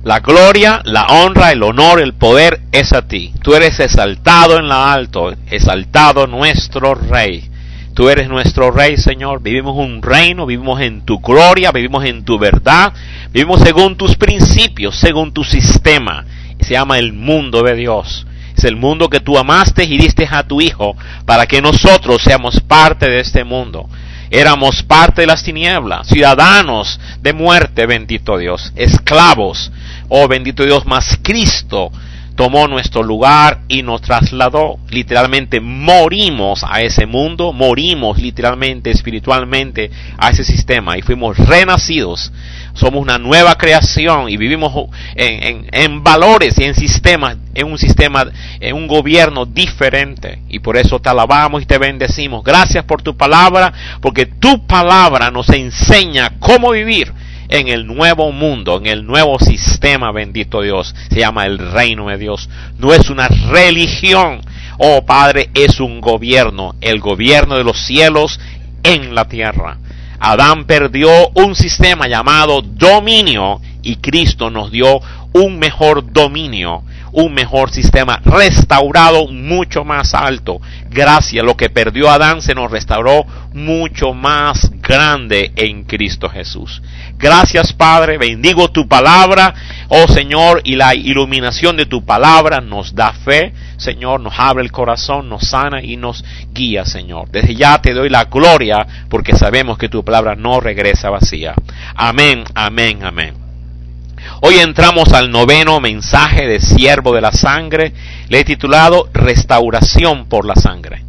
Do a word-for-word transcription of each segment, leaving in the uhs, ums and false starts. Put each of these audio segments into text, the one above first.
La gloria, la honra, el honor, el poder es a ti. Tú eres exaltado en lo alto, exaltado nuestro Rey. Tú eres nuestro Rey, Señor. Vivimos un reino, vivimos en tu gloria, vivimos en tu verdad, vivimos según tus principios, según tu sistema. Se llama el mundo de Dios. Es el mundo que tú amaste y diste a tu Hijo para que nosotros seamos parte de este mundo. Éramos parte de las tinieblas, ciudadanos de muerte, bendito Dios, esclavos. Oh, bendito Dios, mas Cristo tomó nuestro lugar y nos trasladó. Literalmente morimos a ese mundo, morimos literalmente, espiritualmente a ese sistema y fuimos renacidos. Somos una nueva creación y vivimos en, en, en valores y en sistemas, en un sistema, en un gobierno diferente. Y por eso te alabamos y te bendecimos. Gracias por tu palabra, porque tu palabra nos enseña cómo vivir en el nuevo mundo, en el nuevo sistema, bendito Dios. Se llama el reino de Dios. No es una religión, oh Padre, es un gobierno, el gobierno de los cielos en la tierra. Adán perdió un sistema llamado dominio y Cristo nos dio un mejor dominio, un mejor sistema restaurado mucho más alto. Gracias a lo que perdió Adán se nos restauró mucho más grande en Cristo Jesús. Gracias, Padre, bendigo tu palabra, oh Señor, y la iluminación de tu palabra nos da fe, Señor, nos abre el corazón, nos sana y nos guía, Señor. Desde ya te doy la gloria porque sabemos que tu palabra no regresa vacía. Amén, amén, amén. Hoy entramos al noveno mensaje de Siervo de la Sangre. Le he titulado Restauración por la Sangre.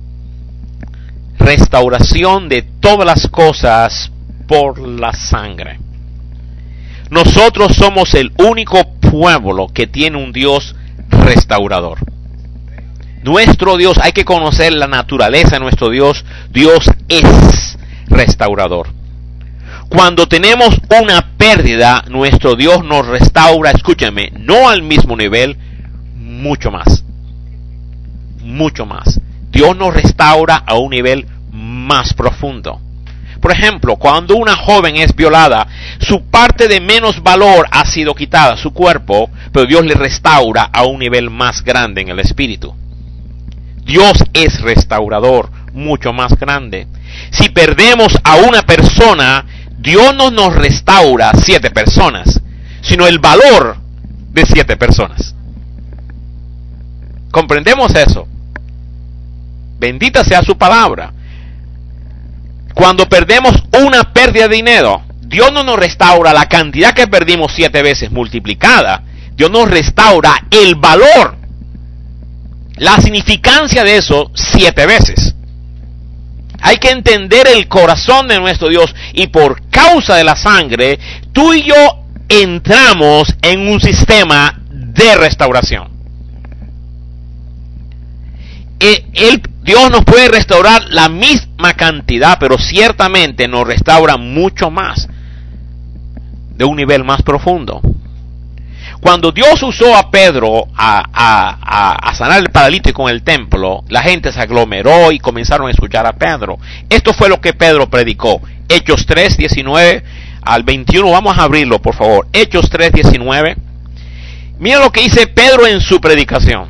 Restauración de todas las cosas por la sangre. Nosotros somos el único pueblo que tiene un Dios restaurador. Nuestro Dios, hay que conocer la naturaleza de nuestro Dios. Dios es restaurador. Cuando tenemos una pérdida, nuestro Dios nos restaura, escúchame, no al mismo nivel, mucho más. Mucho más. Dios nos restaura a un nivel más profundo. Por ejemplo, cuando una joven es violada, su parte de menos valor ha sido quitada, su cuerpo, pero Dios le restaura a un nivel más grande en el espíritu. Dios es restaurador, mucho más grande. Si perdemos a una persona, Dios no nos restaura siete personas, sino el valor de siete personas. ¿Comprendemos eso? Bendita sea su palabra. Cuando perdemos una pérdida de dinero, Dios no nos restaura la cantidad que perdimos siete veces multiplicada. Dios nos restaura el valor, la significancia de eso siete veces. Hay que entender el corazón de nuestro Dios y por causa de la sangre, tú y yo entramos en un sistema de restauración. El, Dios nos puede restaurar la misma cantidad, pero ciertamente nos restaura mucho más, de un nivel más profundo. Cuando Dios usó a Pedro a, a, a, a sanar el paralítico en el templo, la gente se aglomeró y comenzaron a escuchar a Pedro. Esto fue lo que Pedro predicó. Hechos tres, diecinueve al veintiuno. Vamos a abrirlo, por favor. Hechos tres, diecinueve. Mira lo que dice Pedro en su predicación.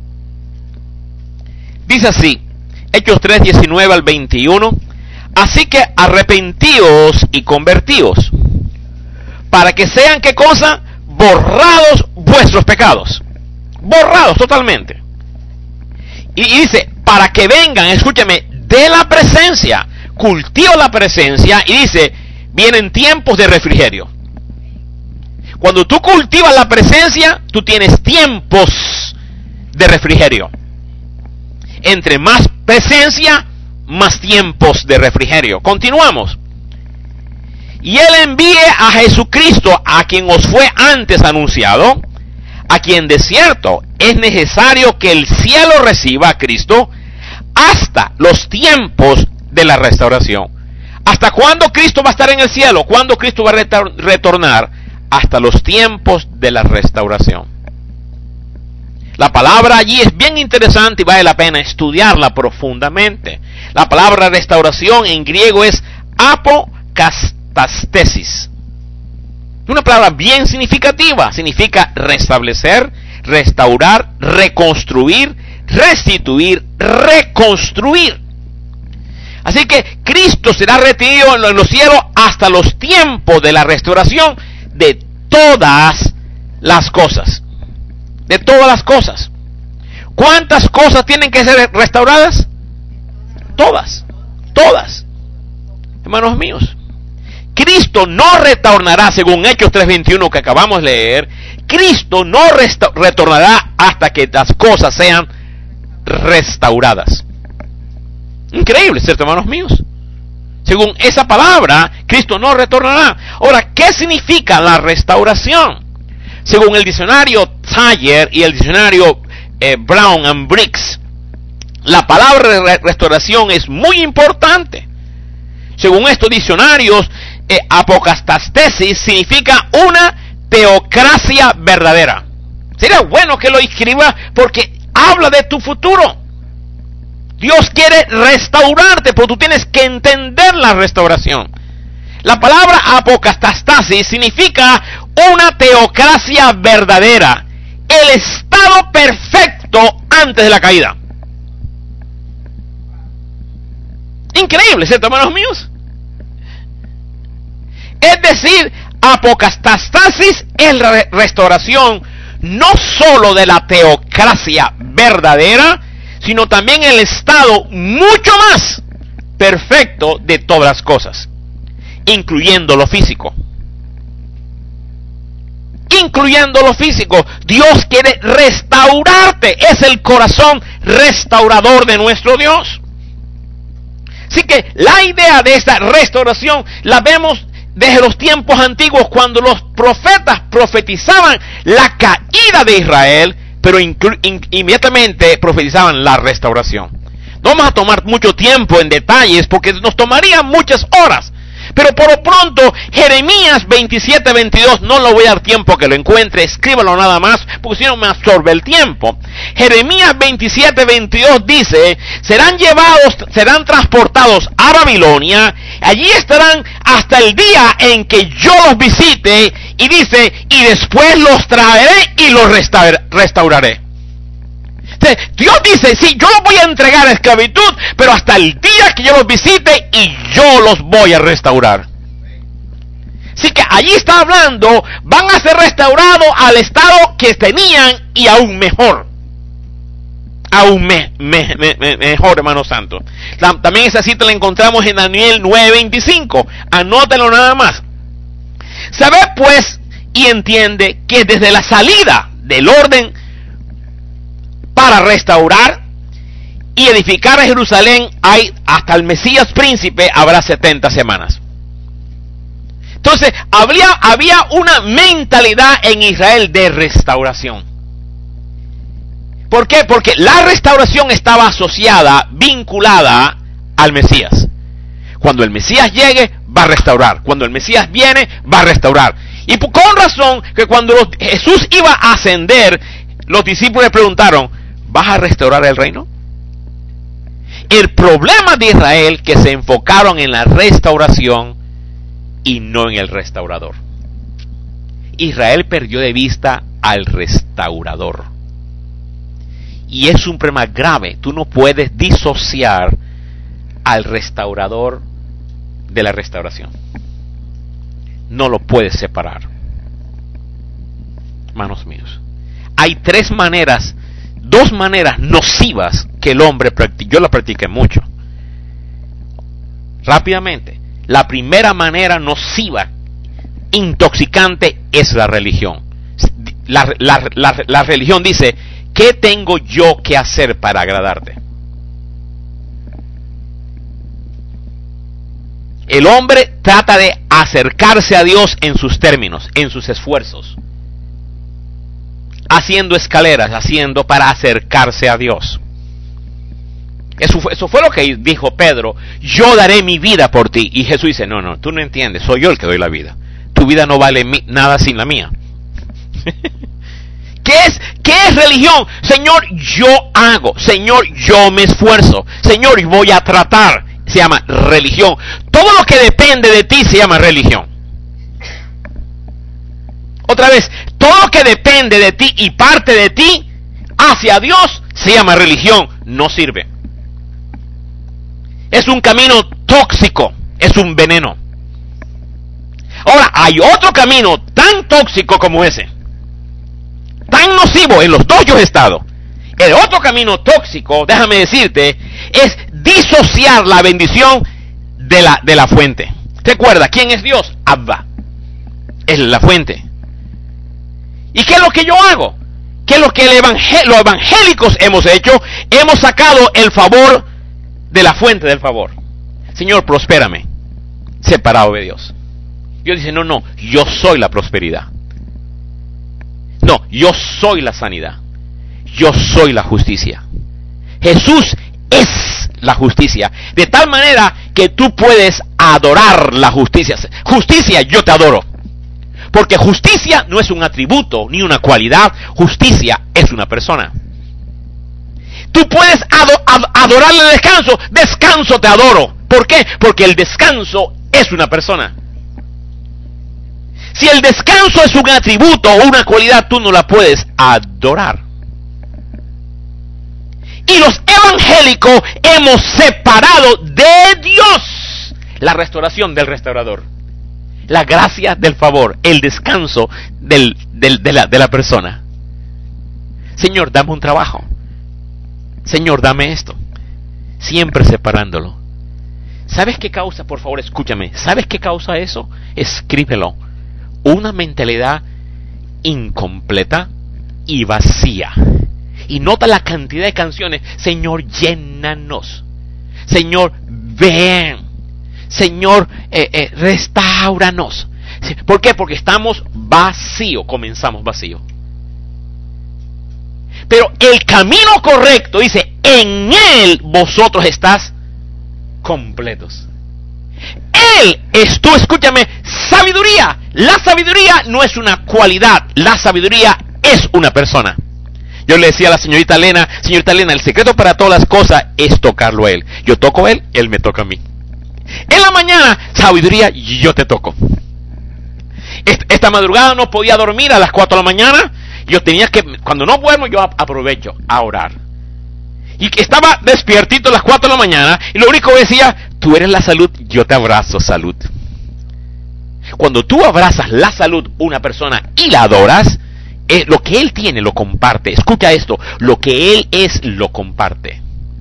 Dice así, Hechos tres, diecinueve al veintiuno. Así que arrepentíos y convertíos, para que sean, ¿qué cosa? Borrados vuestros pecados. Borrados totalmente. Y, y dice, para que vengan, escúchame, de la presencia. Cultiva la presencia y dice, vienen tiempos de refrigerio. Cuando tú cultivas la presencia, tú tienes tiempos de refrigerio. Entre más presencia, más tiempos de refrigerio. Continuamos. Y Él envíe a Jesucristo, a quien os fue antes anunciado, a quien de cierto es necesario que el cielo reciba a Cristo hasta los tiempos de la restauración. ¿Hasta cuándo Cristo va a estar en el cielo? ¿Cuándo Cristo va a retornar? Hasta los tiempos de la restauración. La palabra allí es bien interesante y vale la pena estudiarla profundamente. La palabra restauración en griego es apocastasis. Una palabra bien significativa. Significa restablecer, restaurar, reconstruir, restituir, reconstruir. Así que Cristo será retenido en los cielos hasta los tiempos de la restauración de todas las cosas. De todas las cosas. ¿Cuántas cosas tienen que ser restauradas? Todas. Todas. Hermanos míos, Cristo no retornará, según Hechos tres veintiuno que acabamos de leer. Cristo no retornará hasta que las cosas sean restauradas. Increíble, ¿cierto, hermanos míos? Según esa palabra, Cristo no retornará. Ahora, ¿qué significa la restauración? Según el diccionario Thayer y el diccionario eh, Brown and Briggs, la palabra de restauración es muy importante. Según estos diccionarios, eh, apocastasis significa una teocracia verdadera. Sería bueno que lo escriba porque habla de tu futuro. Dios quiere restaurarte, pero tú tienes que entender la restauración. La palabra apocastasis significa una teocracia verdadera, el estado perfecto antes de la caída. Increíble, ¿cierto, hermanos míos? Es decir, apocastasis es la restauración no solo de la teocracia verdadera, sino también el estado mucho más perfecto de todas las cosas, incluyendo lo físico. Incluyendo lo físico. Dios quiere restaurarte. Es el corazón restaurador de nuestro Dios. Así que la idea de esta restauración la vemos desde los tiempos antiguos, cuando los profetas profetizaban la caída de Israel, pero inclu- in- inmediatamente profetizaban la restauración. No vamos a tomar mucho tiempo en detalles porque nos tomaría muchas horas. Pero por lo pronto, Jeremías veintisiete veintidós, no lo voy a dar tiempo que lo encuentre, escríbalo nada más, porque si no me absorbe el tiempo. Jeremías veintisiete veintidós dice, serán llevados, serán transportados a Babilonia, allí estarán hasta el día en que yo los visite, y dice, y después los traeré y los restaur- restauraré. Dios dice, sí, yo los voy a entregar a esclavitud, pero hasta el día que yo los visite y yo los voy a restaurar. Así que allí está hablando, van a ser restaurados al estado que tenían y aún mejor. Aún me, me, me, me, mejor, hermano santo. También esa cita la encontramos en Daniel nueve veinticinco. Anótalo nada más. Sabe pues y entiende que desde la salida del orden para restaurar y edificar a Jerusalén hay hasta el Mesías príncipe habrá setenta semanas. Entonces había, había una mentalidad en Israel de restauración. ¿Por qué? Porque la restauración estaba asociada, vinculada al Mesías. Cuando el Mesías llegue, va a restaurar. Cuando el Mesías viene, va a restaurar. Y con razón que cuando los, Jesús iba a ascender, los discípulos le preguntaron, ¿vas a restaurar el reino? El problema de Israel que se enfocaron en la restauración y no en el restaurador. Israel perdió de vista al restaurador. Y es un problema grave. Tú no puedes disociar al restaurador de la restauración. No lo puedes separar. Hermanos míos, hay tres maneras, dos maneras nocivas que el hombre practica. Yo la practiqué mucho. Rápidamente, la primera manera nociva, intoxicante, es la religión. La, la, la, la religión dice, ¿qué tengo yo que hacer para agradarte? El hombre trata de acercarse a Dios en sus términos, en sus esfuerzos, haciendo escaleras, haciendo para acercarse a Dios. Eso fue, eso fue lo que dijo Pedro, yo daré mi vida por ti. Y Jesús dice, no, no, tú no entiendes, soy yo el que doy la vida. Tu vida no vale mi, nada sin la mía. ¿Qué es, ¿Qué es religión? Señor, yo hago. Señor, yo me esfuerzo. Señor, voy a tratar. Se llama religión. Todo lo que depende de ti se llama religión. Otra vez, todo lo que depende de ti y parte de ti hacia Dios se llama religión, no sirve. Es un camino tóxico, es un veneno. Ahora, hay otro camino tan tóxico como ese, tan nocivo, en los dos yo he estado. El otro camino tóxico, déjame decirte, es disociar la bendición de la, de la fuente. Recuerda, ¿quién es Dios? Abba. Es la fuente. ¿Y qué es lo que yo hago? ¿Qué es lo que el evangel- los evangélicos hemos hecho? Hemos sacado el favor de la fuente del favor. Señor, prospérame. Separado de Dios. Dios dice, no, no, yo soy la prosperidad. No, yo soy la sanidad. Yo soy la justicia. Jesús es la justicia. De tal manera que tú puedes adorar la justicia. Justicia, yo te adoro. Porque justicia no es un atributo ni una cualidad. Justicia es una persona. Tú puedes ado- ad- adorarle el descanso. Descanso te adoro. ¿Por qué? Porque el descanso es una persona. Si el descanso es un atributo o una cualidad, tú no la puedes adorar. Y los evangélicos hemos separado de Dios la restauración del restaurador, la gracia del favor, el descanso del, del, de, la, de la persona. Señor, dame un trabajo. Señor, dame esto. Siempre separándolo. ¿Sabes qué causa? Por favor, escúchame. ¿Sabes qué causa eso? Escríbelo. Una mentalidad incompleta y vacía. Y nota la cantidad de canciones. Señor, llénanos. Señor, ven. Señor, eh, eh, restauranos. ¿Por qué? Porque estamos vacíos. Comenzamos vacíos. Pero el camino correcto dice, en Él vosotros estás completos. Él es tú, escúchame, sabiduría. La sabiduría no es una cualidad. La sabiduría es una persona. Yo le decía a la señorita Elena, señorita Elena, el secreto para todas las cosas es tocarlo a Él. Yo toco a Él, Él me toca a mí. En la mañana, sabiduría, yo te toco. Esta madrugada no podía dormir a las cuatro de la mañana. Yo tenía que, cuando no duermo, yo aprovecho a orar. Y estaba despiertito a las cuatro de la mañana y lo único que decía, tú eres la salud, yo te abrazo, salud. Cuando tú abrazas la salud una persona y la adoras, eh, lo que él tiene lo comparte. Escucha esto, lo que él es lo comparte.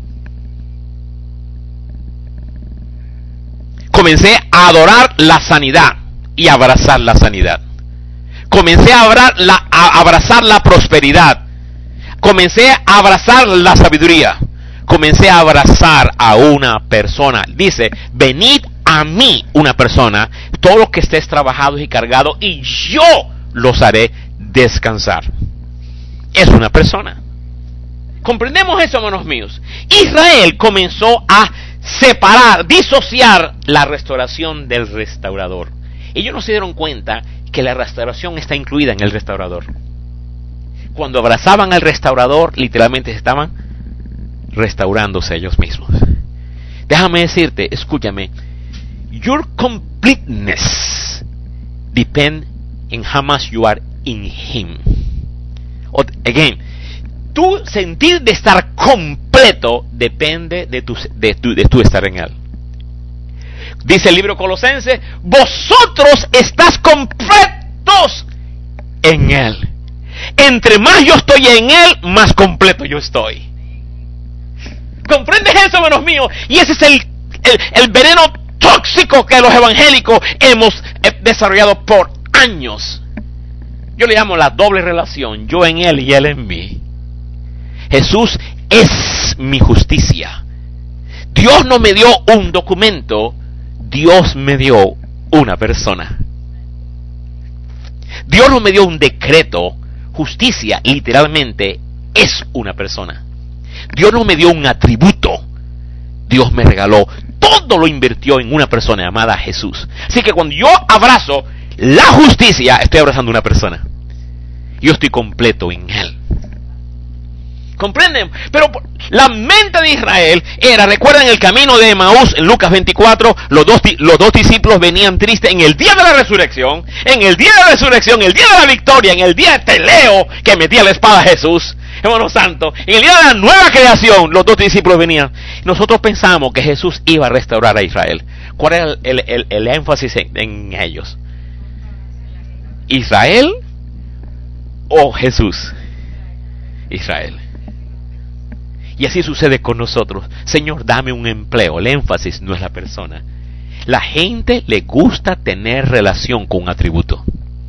Comencé a adorar la sanidad y abrazar la sanidad. Comencé a abrazar la, a abrazar la prosperidad. Comencé a abrazar la sabiduría. Comencé a abrazar a una persona. Dice, venid a mí una persona, todos los que estés trabajados y cargados, y yo los haré descansar. Es una persona. ¿Comprendemos eso, hermanos míos? Israel comenzó a separar, disociar la restauración del restaurador. Ellos no se dieron cuenta que la restauración está incluida en el restaurador. Cuando abrazaban al restaurador, literalmente estaban restaurándose ellos mismos. Déjame decirte, escúchame, your completeness depends in how much you are in Him. Again, tu sentir de estar completo depende de tu, de tu, de tu estar en Él. Dice el libro Colosenses, vosotros estás completos en Él. Entre más yo estoy en Él, más completo yo estoy. ¿Comprendes eso, hermanos míos? Y ese es el, el, el veneno tóxico que los evangélicos hemos desarrollado por años. Yo le llamo la doble relación, yo en Él y Él en mí. Jesús es mi justicia. Dios no me dio un documento, Dios me dio una persona. Dios no me dio un decreto. Justicia literalmente es una persona. Dios no me dio un atributo. Dios me regaló, todo lo invirtió en una persona llamada Jesús. Así que cuando yo abrazo la justicia, estoy abrazando una persona. Yo estoy completo en Él. ¿Comprenden? Pero la mente de Israel era, recuerdan el camino de Emaús en Lucas veinticuatro, los dos, los dos discípulos venían tristes en el día de la resurrección, en el día de la resurrección, en el día de la victoria, en el día de Teleo que metía la espada a Jesús, hermano santo, en el día de la nueva creación, los dos discípulos venían. Nosotros pensamos que Jesús iba a restaurar a Israel. ¿Cuál era el, el, el, el énfasis en, en ellos? ¿Israel o Jesús? Israel. Y así sucede con nosotros. Señor, dame un empleo. El énfasis no es la persona. La gente le gusta tener relación con un atributo.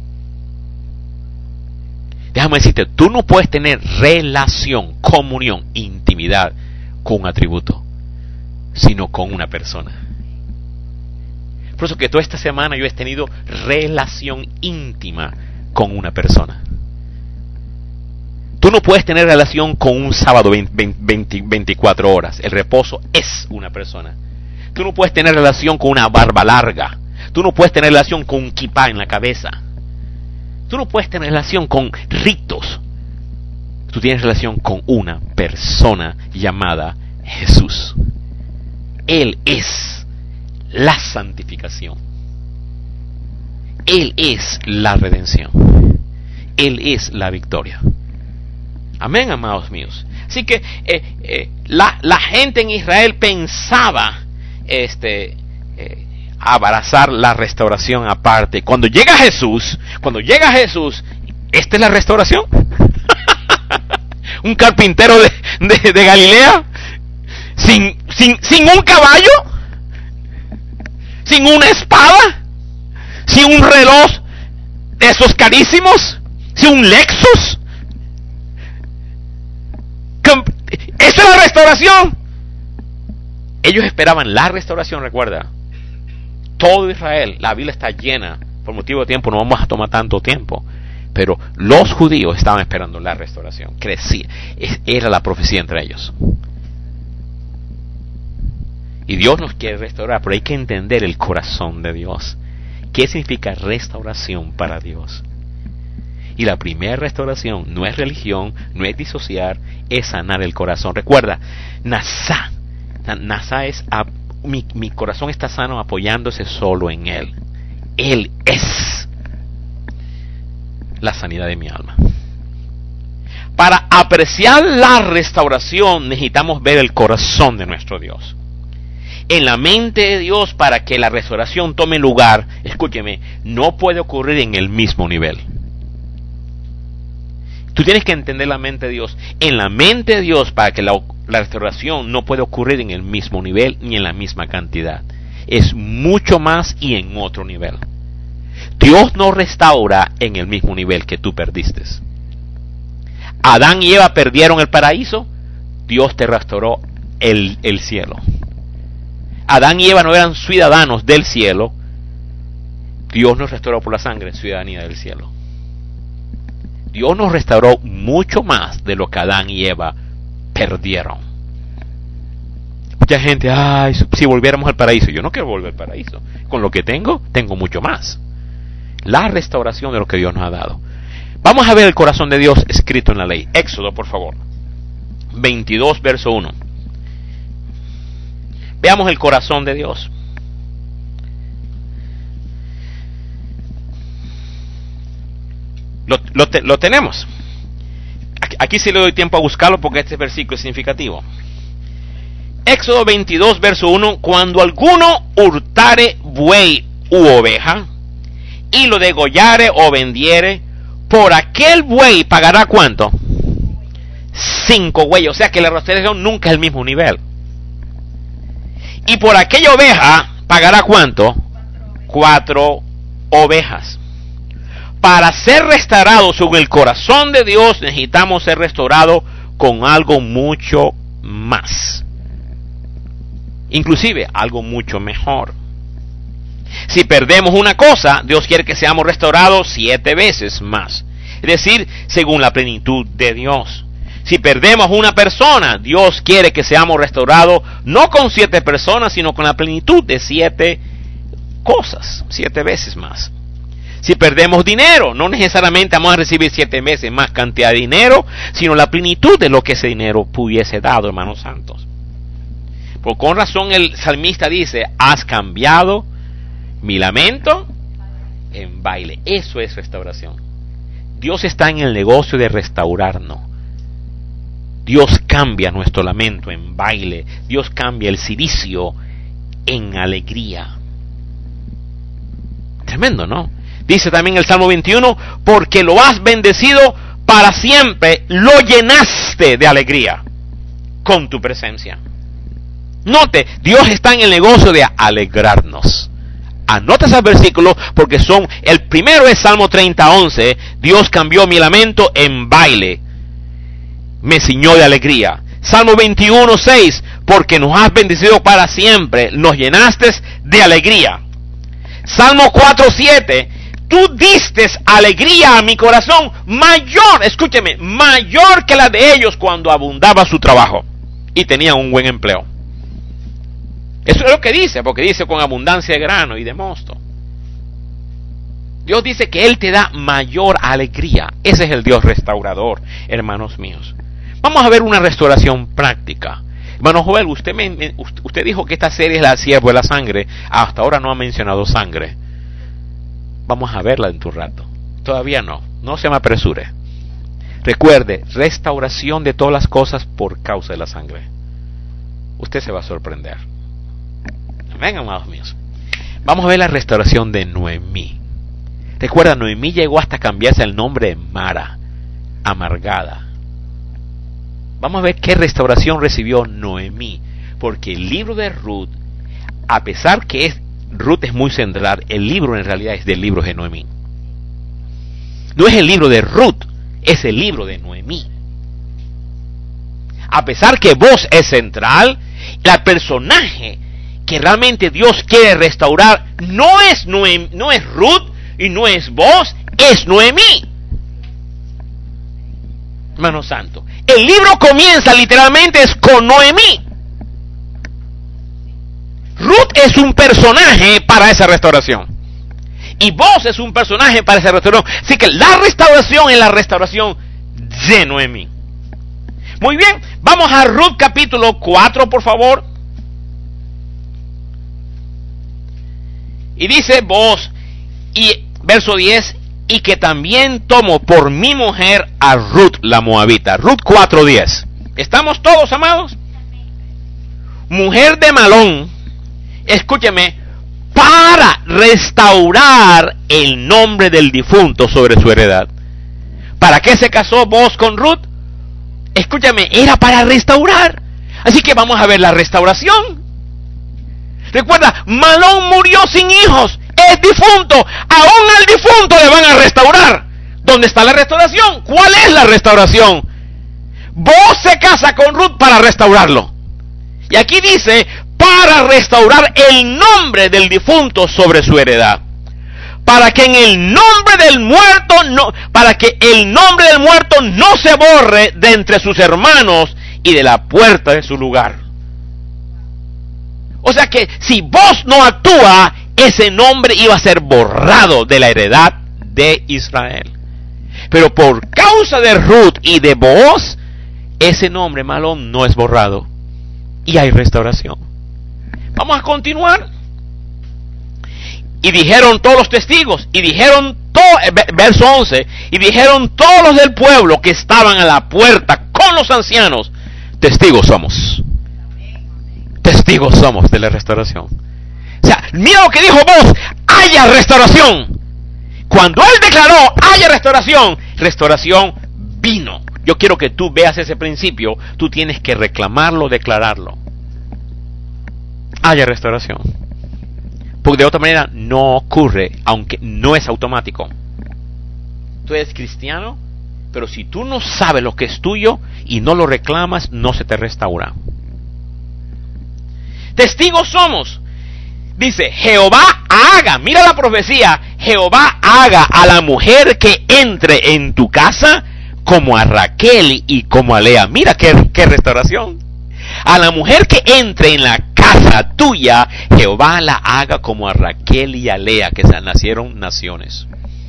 Déjame decirte, tú no puedes tener relación, comunión, intimidad con un atributo, sino con una persona. Por eso que toda esta semana yo he tenido relación íntima con una persona. Tú no puedes tener relación con un sábado veinte, veinticuatro horas. El reposo es una persona. Tú no puedes tener relación con una barba larga. Tú no puedes tener relación con un kipá en la cabeza. Tú no puedes tener relación con ritos. Tú tienes relación con una persona llamada Jesús. Él es la santificación. Él es la redención. Él es la victoria. Amén, amados míos. Así que eh, eh, la, la gente en Israel pensaba este, eh, abrazar la restauración aparte. Cuando llega Jesús, cuando llega Jesús, ¿esta es la restauración? Un carpintero de, de, de Galilea, sin, sin, sin un caballo, sin una espada, sin un reloj de esos carísimos, sin un Lexus. ¿Esa es la restauración? Ellos esperaban la restauración, recuerda. Todo Israel, la Biblia está llena. Por motivo de tiempo no vamos a tomar tanto tiempo. Pero los judíos estaban esperando la restauración. Crecía. Era la profecía entre ellos. Y Dios nos quiere restaurar, pero hay que entender el corazón de Dios. ¿Qué significa restauración para Dios? Y la primera restauración no es religión, no es disociar, es sanar el corazón. Recuerda, Nasá. Nasá es, a, mi, mi corazón está sano apoyándose solo en Él. Él es la sanidad de mi alma. Para apreciar la restauración necesitamos ver el corazón de nuestro Dios. En la mente de Dios, para que la restauración tome lugar, escúcheme, no puede ocurrir en el mismo nivel. Tú tienes que entender la mente de Dios. En la mente de Dios, para que la, la restauración no puede ocurrir en el mismo nivel ni en la misma cantidad. Es mucho más y en otro nivel. Dios no restaura en el mismo nivel que tú perdiste. Adán y Eva perdieron el paraíso, Dios te restauró el, el cielo. Adán y Eva no eran ciudadanos del cielo, Dios nos restauró por la sangre, ciudadanía del cielo. Dios nos restauró mucho más de lo que Adán y Eva perdieron. Mucha gente, ay, si volviéramos al paraíso. Yo no quiero volver al paraíso. Con lo que tengo, tengo mucho más. La restauración de lo que Dios nos ha dado. Vamos a ver el corazón de Dios escrito en la ley. Éxodo, por favor. veintidós, verso uno. Veamos el corazón de Dios. Lo, lo, te, lo tenemos. Aquí, aquí sí le doy tiempo a buscarlo porque este versículo es significativo. Éxodo veintidós, verso uno. Cuando alguno hurtare buey u oveja y lo degollare o vendiere, por aquel buey pagará ¿cuánto? Cinco bueyes. O sea que la restauración nunca es el mismo nivel. Y por aquella oveja pagará ¿cuánto? Cuatro ovejas. Para ser restaurados según el corazón de Dios, necesitamos ser restaurados con algo mucho más. Inclusive algo mucho mejor. Si perdemos una cosa, Dios quiere que seamos restaurados siete veces más. Es decir, según la plenitud de Dios. Si perdemos una persona, Dios quiere que seamos restaurados no con siete personas, sino con la plenitud de siete cosas, siete veces más. Si perdemos dinero, no necesariamente vamos a recibir siete veces más cantidad de dinero, sino la plenitud de lo que ese dinero pudiese dado, hermanos santos. Por con razón el salmista dice, has cambiado mi lamento en baile. Eso es restauración. Dios está en el negocio de restaurarnos. Dios cambia nuestro lamento en baile. Dios cambia el cilicio en alegría. Tremendo, ¿no? Dice también el Salmo veintiuno, porque lo has bendecido para siempre, lo llenaste de alegría con tu presencia. Note, Dios está en el negocio de alegrarnos. Anota ese versículo porque son, el primero es Salmo treinta, once, Dios cambió mi lamento en baile, me ciñó de alegría. Salmo veintiuno, seis, porque nos has bendecido para siempre, nos llenaste de alegría. Salmo cuatro, siete, tú diste alegría a mi corazón mayor, escúcheme, mayor que la de ellos cuando abundaba su trabajo y tenían un buen empleo. Eso es lo que dice, porque dice con abundancia de grano y de mosto. Dios dice que Él te da mayor alegría. Ese es el Dios restaurador, hermanos míos. Vamos a ver una restauración práctica. Hermano Joel, usted, me, usted dijo que esta serie es la siervo de la sangre. Hasta ahora no ha mencionado sangre. Vamos a verla en tu rato. Todavía no, no se me apresure. Recuerde, restauración de todas las cosas por causa de la sangre. Usted se va a sorprender. Vengan, amados míos. Vamos a ver la restauración de Noemí. Recuerda, Noemí llegó hasta cambiarse el nombre de Mara, amargada. Vamos a ver qué restauración recibió Noemí. Porque el libro de Ruth, a pesar que es, Ruth es muy central, el libro en realidad es del libro de Noemí. No es el libro de Ruth, es el libro de Noemí. A pesar que vos es central, la personaje que realmente Dios quiere restaurar no es Noemí, no es Ruth y no es vos, es Noemí. Hermano santo, el libro comienza literalmente es con Noemí. Ruth es un personaje para esa restauración y vos es un personaje para esa restauración. Así que la restauración es la restauración de Noemí. Muy bien, vamos a Ruth capítulo cuatro, por favor. Y dice vos, y verso diez, y que también tomo por mi mujer a Ruth la moabita. Ruth cuatro diez. ¿Estamos todos, amados? Mujer de Malón, escúcheme, para restaurar el nombre del difunto sobre su heredad. ¿Para qué se casó vos con Ruth? Escúchame, era para restaurar. Así que vamos a ver la restauración. Recuerda, Malón murió sin hijos, es difunto, aún al difunto le van a restaurar. ¿Dónde está la restauración? ¿Cuál es la restauración? Vos se casa con Ruth para restaurarlo. Y aquí dice, para restaurar el nombre del difunto sobre su heredad. Para que en el nombre del muerto, no, para que el nombre del muerto no se borre de entre sus hermanos y de la puerta de su lugar. O sea que si vos no actúas, ese nombre iba a ser borrado de la heredad de Israel. Pero por causa de Ruth y de Booz, ese nombre Malón no es borrado. Y hay restauración. Vamos a continuar. Y dijeron todos los testigos, y dijeron, to- verso once, y dijeron todos los del pueblo que estaban a la puerta con los ancianos, testigos somos. Testigos somos de la restauración. O sea, mira lo que dijo vos, haya restauración. Cuando él declaró, haya restauración, restauración vino. Yo quiero que tú veas ese principio, tú tienes que reclamarlo, declararlo. Haya restauración. Porque de otra manera no ocurre, aunque no es automático. Tú eres cristiano, pero si tú no sabes lo que es tuyo y no lo reclamas, no se te restaura. Testigos somos. Dice, Jehová haga, mira la profecía, Jehová haga a la mujer que entre en tu casa como a Raquel y como a Lea. Mira qué, qué restauración. A la mujer que entre en la casa tuya, Jehová la haga como a Raquel y a Lea, que nacieron naciones.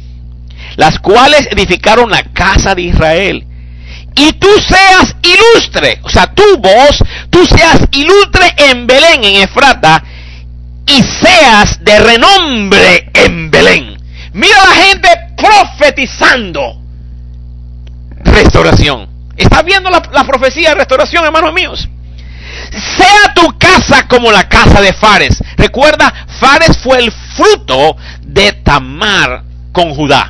las cuales edificaron la casa de Israel. Y tú seas ilustre, o sea, tú vos, tú seas ilustre en Belén, en Efrata, y seas de renombre en Belén. Mira a la gente profetizando restauración. ¿Estás viendo la, la profecía de restauración, hermanos míos? Sea tu casa como la casa de Fares. Recuerda, Fares fue el fruto de Tamar con Judá.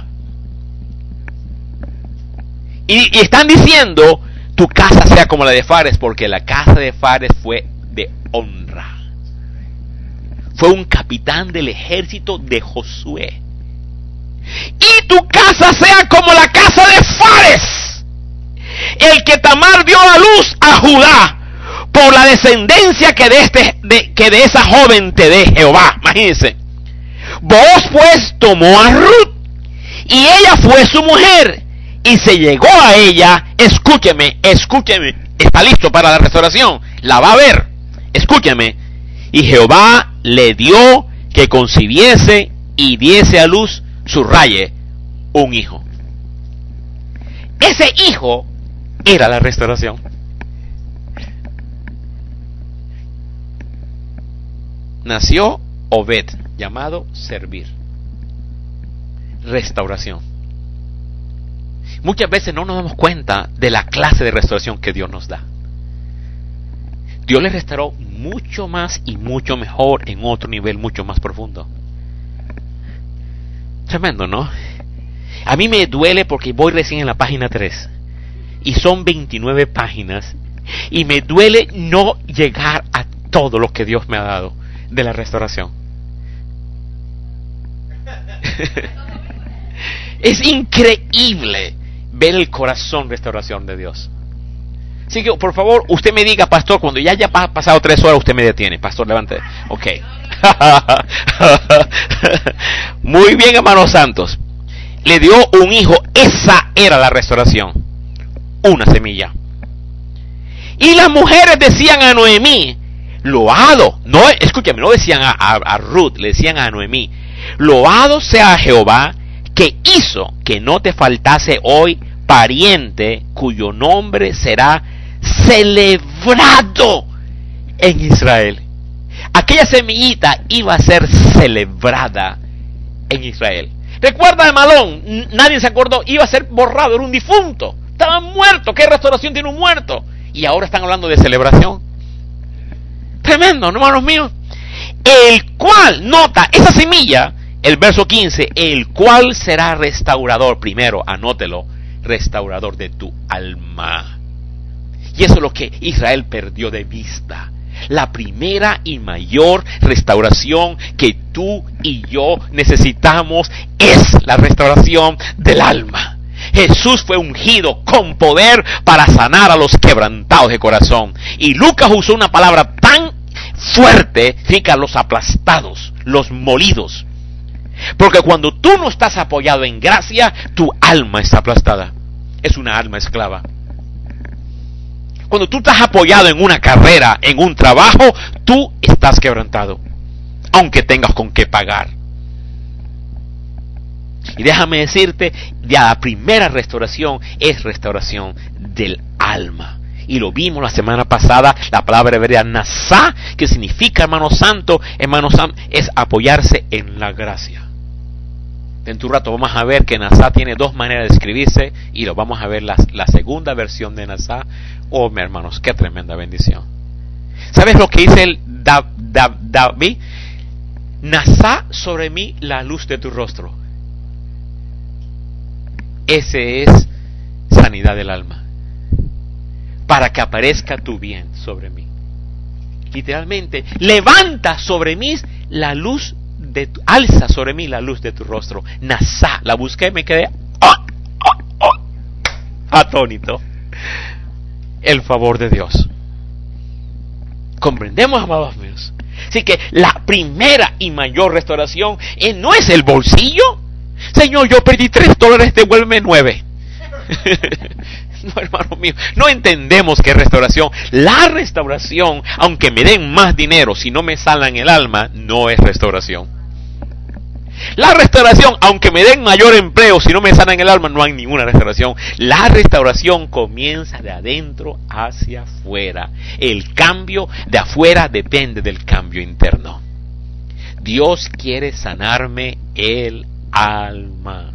Y, y están diciendo, tu casa sea como la de Fares, porque la casa de Fares fue de honra. Fue un capitán del ejército de Josué. Y tu casa sea como la casa de Fares, el que Tamar dio a luz a Judá, por la descendencia que de, este, de, que de esa joven te dé Jehová. Imagínense. Vos pues tomó a Ruth, y ella fue su mujer, y se llegó a ella. Escúcheme, escúcheme, está listo para la restauración, la va a ver. Escúcheme. Y Jehová le dio que concibiese y diese a luz, subraye, un hijo. Ese hijo era la restauración. Nació Obed, llamado servir. Restauración. Muchas veces no nos damos cuenta de la clase de restauración que Dios nos da. Dios le restauró mucho más y mucho mejor en otro nivel mucho más profundo. Tremendo, ¿no? A mí me duele porque voy recién en la página tres y son veintinueve páginas y me duele no llegar a todo lo que Dios me ha dado de la restauración. Es increíble ver el corazón restauración de Dios. Así que, por favor, usted me diga, pastor, cuando ya haya pasado tres horas, usted me detiene. Pastor, levante. Ok. Muy bien, hermanos santos. Le dio un hijo. Esa era la restauración. Una semilla. Y las mujeres decían a Noemí, loado. No, escúchame, no decían a, a, a Ruth, le decían a Noemí, loado sea Jehová, que hizo que no te faltase hoy pariente cuyo nombre será celebrado en Israel. Aquella semillita iba a ser celebrada en Israel. Recuerda el malón, nadie se acordó, iba a ser borrado, era un difunto, estaba muerto. ¿Qué restauración tiene un muerto? Y ahora están hablando de celebración. Tremendo, ¿no, hermanos míos? El cual, nota, esa semilla, el verso quince, el cual será restaurador, primero, anótelo, restaurador de tu alma. Y eso es lo que Israel perdió de vista. La primera y mayor restauración que tú y yo necesitamos es la restauración del alma. Jesús fue ungido con poder para sanar a los quebrantados de corazón. Y Lucas usó una palabra tan fuerte, significa los aplastados, los molidos. Porque cuando tú no estás apoyado en gracia, tu alma está aplastada. Es una alma esclava. Cuando tú estás apoyado en una carrera, en un trabajo, tú estás quebrantado, aunque tengas con qué pagar. Y déjame decirte, ya la primera restauración es restauración del alma. Y lo vimos la semana pasada, la palabra hebrea nasá, que significa, hermano santo, hermano santo, es apoyarse en la gracia. Dentro de un rato vamos a ver que nasá tiene dos maneras de escribirse, y lo vamos a ver la, la segunda versión de nasá. Oh, mis hermanos, qué tremenda bendición. ¿Sabes lo que dice el da, da, David? Nasá sobre mí la luz de tu rostro. Ese es sanidad del alma. Para que aparezca tu bien sobre mí. Literalmente, levanta sobre mí la luz de tu, alza sobre mí la luz de tu rostro. Nasá, la busqué y me quedé oh, oh, oh, atónito. El favor de Dios. ¿Comprendemos, amados míos? Así que la primera y mayor restauración eh, no es el bolsillo. Señor, yo perdí tres dólares, devuélveme nueve. No, hermano mío, no entendemos que restauración, la restauración, aunque me den más dinero, si no me sanan el alma, no es restauración. La restauración, aunque me den mayor empleo, si no me sanan el alma, no hay ninguna restauración. La restauración comienza de adentro hacia afuera. El cambio de afuera depende del cambio interno. Dios quiere sanarme el alma.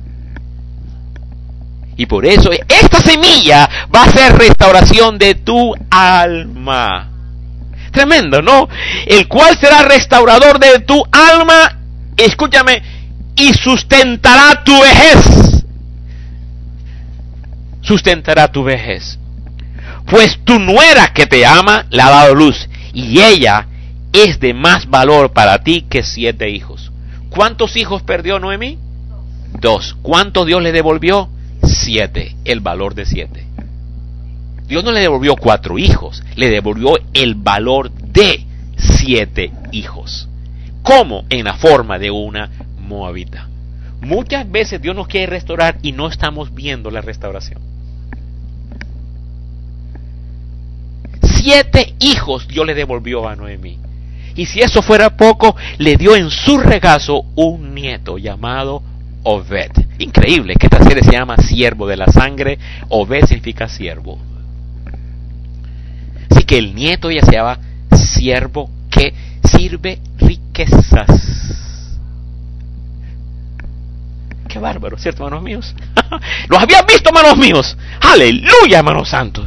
Y por eso esta semilla va a ser restauración de tu alma. Tremendo, ¿no? El cual será restaurador de tu alma, escúchame, y sustentará tu vejez. Sustentará tu vejez. Pues tu nuera que te ama la ha dado luz, y ella es de más valor para ti que siete hijos. ¿Cuántos hijos perdió Noemí? Dos. ¿Cuántos Dios le devolvió? Siete. El valor de siete. Dios no le devolvió cuatro hijos, le devolvió el valor de siete hijos. ¿Cómo? En la forma de una moabita. Muchas veces Dios nos quiere restaurar y no estamos viendo la restauración. Siete hijos Dios le devolvió a Noemí. Y si eso fuera poco, le dio en su regazo un nieto llamado Obed. Increíble que esta serie se llama Siervo de la Sangre. Obed significa siervo. Así que el nieto ella se llama siervo que sirve riquezas. Qué bárbaro, ¿cierto, hermanos míos? ¿Los habían visto, hermanos míos? Aleluya, hermanos santos.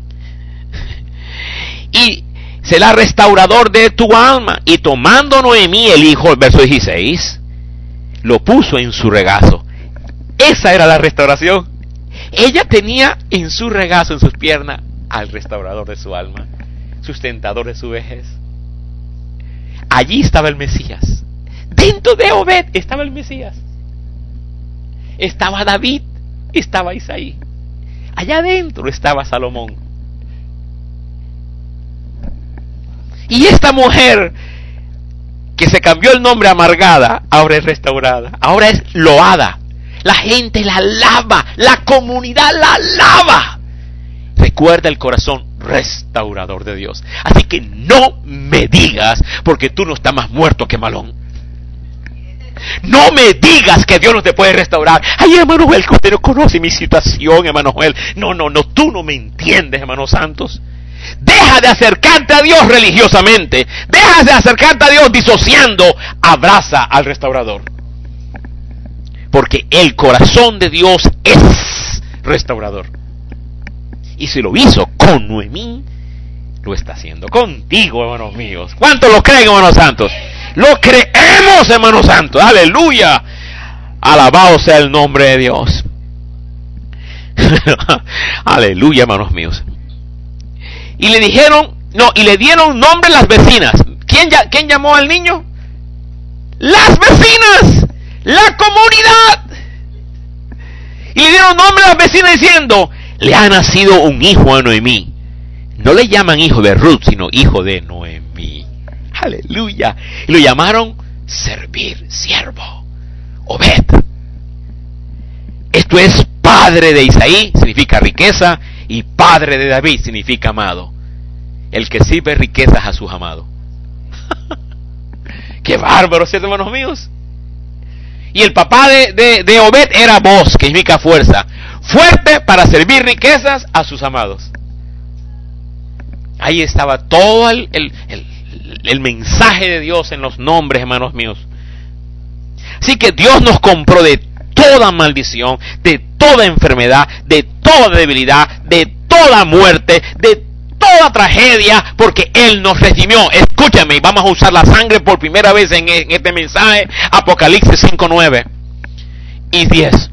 Y será restaurador de tu alma. Y tomando Noemí el hijo, el verso dieciséis, lo puso en su regazo. Esa era la restauración. Ella tenía en su regazo, en sus piernas, al restaurador de su alma, sustentador de su vejez. Allí estaba el Mesías. Dentro de Obed estaba el Mesías. Estaba David, estaba Isaí. Allá adentro estaba Salomón. Y esta mujer que se cambió el nombre amargada, ahora es restaurada, ahora es loada. La gente la alaba, la comunidad la alaba. Recuerda el corazón restaurador de Dios. Así que no me digas, porque tú no estás más muerto que malón. No me digas que Dios no te puede restaurar. Ay, hermano Joel, que usted no conoce mi situación, hermano Joel. No, no, no, tú no me entiendes, hermanos santos. Deja de acercarte a Dios religiosamente. Deja de acercarte a Dios disociando. Abraza al restaurador. Porque el corazón de Dios es restaurador. Y si lo hizo con Noemí, lo está haciendo contigo, hermanos míos. ¿Cuántos lo creen, hermanos santos? Lo creemos, hermanos santos. Aleluya. Alabado sea el nombre de Dios. Aleluya, hermanos míos. Y le dijeron, no, y le dieron nombre las vecinas. ¿Quién, quién llamó al niño? Las vecinas, la comunidad. Y le dieron nombre a las vecinas diciendo, le ha nacido un hijo a Noemí. No le llaman hijo de Ruth, sino hijo de Noemí. Aleluya. Y lo llamaron servir, siervo, Obed. Esto es padre de Isaí, significa riqueza, y padre de David significa amado. El que sirve riquezas a sus amados. Qué bárbaro, ¿cierto, hermanos míos? Y el papá de, de, de Obed era Boaz, que significa fuerza. Fuerte para servir riquezas a sus amados. Ahí estaba todo el, el, el, el mensaje de Dios en los nombres, hermanos míos. Así que Dios nos compró de toda maldición, de toda enfermedad, de toda debilidad, de toda muerte, de toda tragedia, porque Él nos redimió. Escúchame, vamos a usar la sangre por primera vez en este mensaje. Apocalipsis cinco, nueve y diez.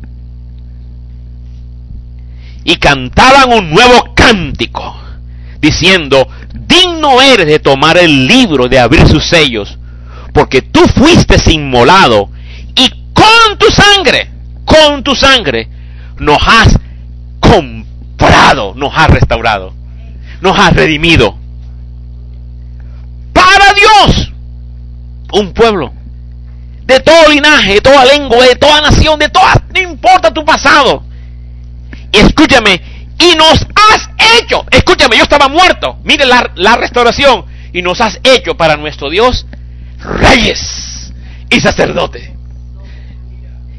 Y cantaban un nuevo cántico, diciendo, digno eres de tomar el libro, de abrir sus sellos, porque tú fuiste inmolado, y con tu sangre, con tu sangre, nos has comprado, nos has restaurado, nos has redimido. Para Dios, un pueblo, de todo linaje, de toda lengua, de toda nación, de todas, no importa tu pasado. Escúchame, y nos has hecho, escúchame, yo estaba muerto, mire la, la restauración, y nos has hecho para nuestro Dios reyes y sacerdotes.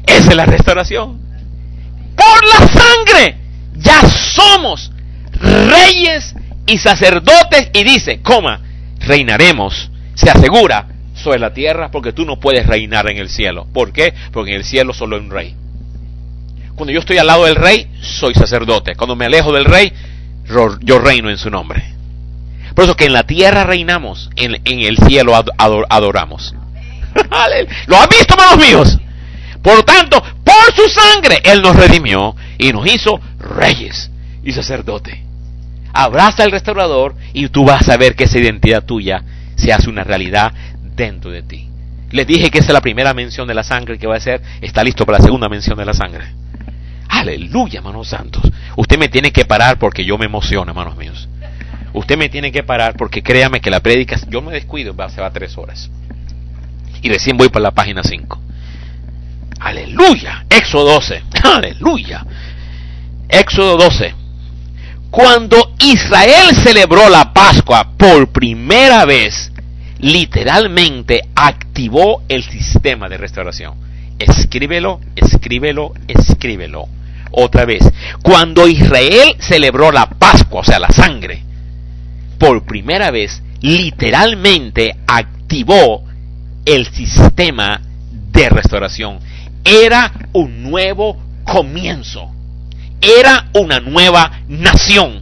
Esa es la restauración. Por la sangre ya somos reyes y sacerdotes, y dice, coma, reinaremos, se asegura, sobre la tierra, porque tú no puedes reinar en el cielo. ¿Por qué? Porque en el cielo solo hay un rey. Cuando yo estoy al lado del rey, soy sacerdote. Cuando me alejo del rey, yo reino en su nombre. Por eso que en la tierra reinamos, en, en el cielo ador, adoramos. ¿Lo han visto, hermanos míos? Por lo tanto, por su sangre, Él nos redimió y nos hizo reyes y sacerdote. Abraza al restaurador y tú vas a ver que esa identidad tuya se hace una realidad dentro de ti. Les dije que esa es la primera mención de la sangre que va a ser. Está listo para la segunda mención de la sangre. Aleluya, hermanos santos. Usted me tiene que parar porque yo me emociono, hermanos míos. Usted me tiene que parar porque créame que la prédica, yo me descuido, va, se va a tres horas. Y recién voy por la página cinco. Aleluya. Éxodo doce. Aleluya. Éxodo doce. Cuando Israel celebró la Pascua por primera vez, literalmente activó el sistema de restauración. Escríbelo, escríbelo, escríbelo. Otra vez. Cuando Israel celebró la Pascua, o sea, la sangre, por primera vez, literalmente activó el sistema de restauración. Era un nuevo comienzo. Era una nueva nación.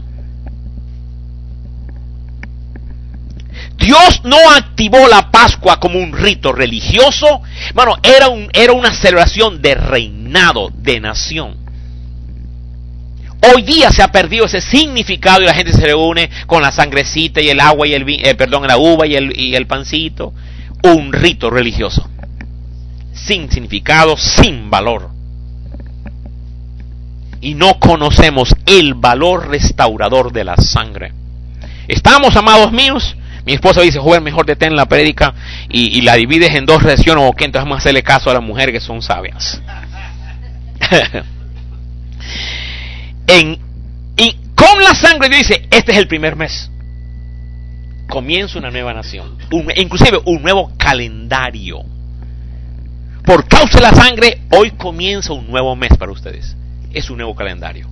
Dios no activó la Pascua como un rito religioso. Bueno, era, un, era una celebración de reinado, de nación. Hoy día se ha perdido ese significado y la gente se reúne con la sangrecita y el agua y el eh, perdón, la uva y el, y el pancito. Un rito religioso. Sin significado, sin valor. Y no conocemos el valor restaurador de la sangre. ¿Estamos, amados míos? Mi esposa dice, joven, mejor detén la prédica y, y la divides en dos secciones, o que entonces vamos a hacerle caso a las mujeres que son sabias. en, y con la sangre Dios dice, este es el primer mes. Comienza una nueva nación. Un, inclusive un nuevo calendario. Por causa de la sangre, hoy comienza un nuevo mes para ustedes. Es un nuevo calendario.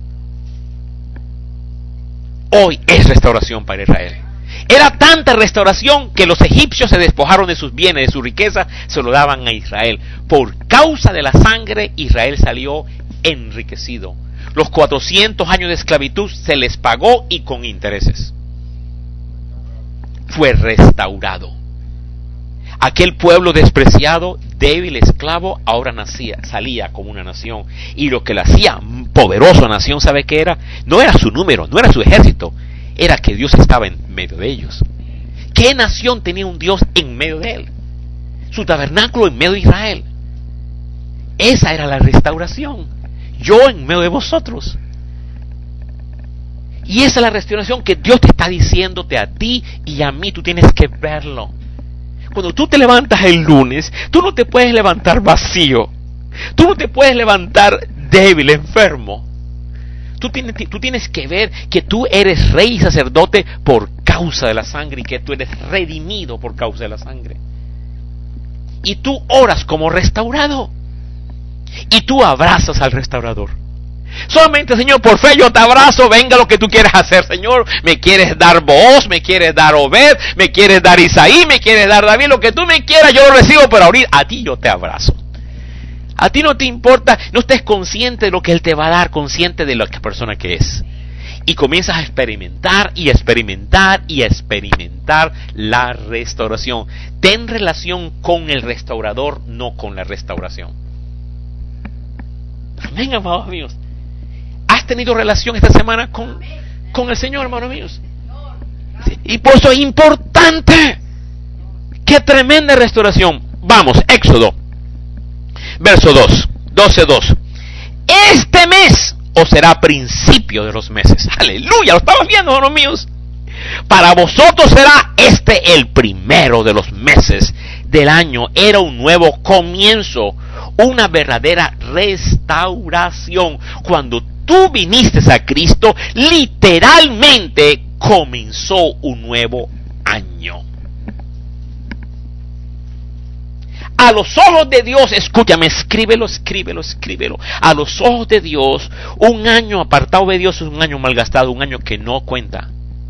Hoy es restauración para Israel. Era tanta restauración que los egipcios se despojaron de sus bienes, de su riqueza, se lo daban a Israel. Por causa de la sangre, Israel salió enriquecido. Los cuatrocientos años de esclavitud se les pagó y con intereses. Fue restaurado. Aquel pueblo despreciado, débil, esclavo, ahora nacía, salía como una nación. Y lo que le hacía poderosa nación, ¿sabe qué era? No era su número, no era su ejército. Era que Dios estaba en medio de ellos. ¿Qué nación tenía un Dios en medio de él? Su tabernáculo en medio de Israel. Esa era la restauración. Yo en medio de vosotros. Y esa es la restauración que Dios te está diciéndote a ti y a mí. Tú tienes que verlo. Cuando tú te levantas el lunes, tú no te puedes levantar vacío. Tú no te puedes levantar débil, enfermo. Tú tienes, tú tienes que ver que tú eres rey y sacerdote por causa de la sangre y que tú eres redimido por causa de la sangre. Y tú oras como restaurado. Y tú abrazas al restaurador. Solamente, Señor, por fe yo te abrazo, venga lo que tú quieras hacer, Señor. Me quieres dar Booz, me quieres dar Obed, me quieres dar Isaí, me quieres dar David, lo que tú me quieras yo lo recibo, pero ahorita a ti yo te abrazo. A ti no te importa, no estés consciente de lo que Él te va a dar, consciente de la persona que es. Y comienzas a experimentar y experimentar y experimentar la restauración. Ten relación con el restaurador, no con la restauración. Amén, amados míos. ¿Has tenido relación esta semana con, con el Señor, hermanos míos? Sí. Y por eso es importante. ¡Qué tremenda restauración! Vamos, Éxodo. Verso dos, doce dos. Este mes os será principio de los meses. Aleluya, lo estamos viendo, hermanos míos. Para vosotros será este el primero de los meses del año. Era un nuevo comienzo, una verdadera restauración. Cuando tú viniste a Cristo, literalmente comenzó un nuevo año. A los ojos de Dios, escúchame, escríbelo, escríbelo, escríbelo. A los ojos de Dios, un año apartado de Dios es un año malgastado, un año que no cuenta.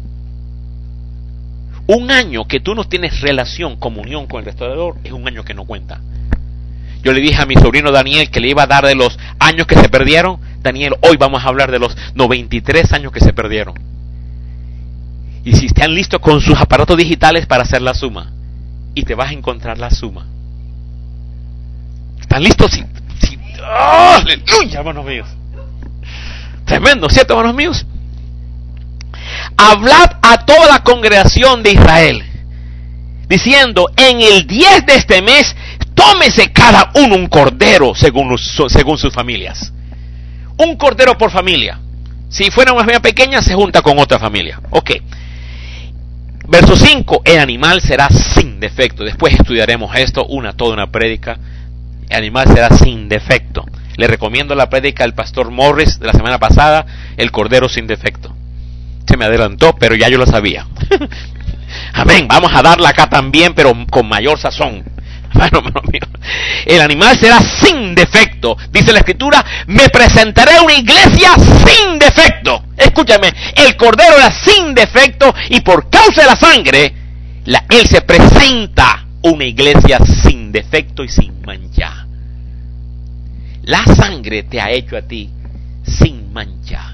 Un año que tú no tienes relación, comunión con el restaurador, es un año que no cuenta. Yo le dije a mi sobrino Daniel que le iba a dar de los años que se perdieron. Daniel, hoy vamos a hablar de los noventa y tres años que se perdieron. Y si están listos con sus aparatos digitales para hacer la suma, y te vas a encontrar la suma. ¿Están listos? Sí, sí. ¡Oh, aleluya, hermanos míos! Tremendo, ¿cierto, hermanos míos? Hablad a toda la congregación de Israel, diciendo, en el diez de este mes, tómese cada uno un cordero según, según sus familias. Un cordero por familia. Si fuera una familia pequeña, se junta con otra familia. Ok. Verso cinco, el animal será sin defecto. Después estudiaremos esto, una toda una prédica. El animal será sin defecto. Le recomiendo la prédica del pastor Morris de la semana pasada, el cordero sin defecto. Se me adelantó, pero ya yo lo sabía. Amén, vamos a darla acá también, pero con mayor sazón. Bueno, hermano mío, el animal será sin defecto. Dice la escritura, me presentaré una iglesia sin defecto. Escúchame, el cordero era sin defecto y por causa de la sangre, la, él se presenta una iglesia sin defecto y sin mancha. La sangre te ha hecho a ti sin mancha.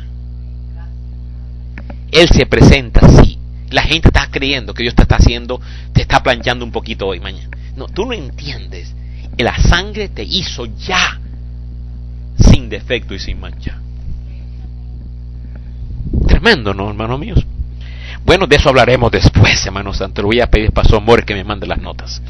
Él se presenta así. La gente está creyendo que Dios te está haciendo, te está planchando un poquito hoy, mañana. No, tú no entiendes. La sangre te hizo ya sin defecto y sin mancha. Tremendo, ¿no, hermanos míos? Bueno, de eso hablaremos después, hermano santo. Le voy a pedir al pastor More que me mande las notas.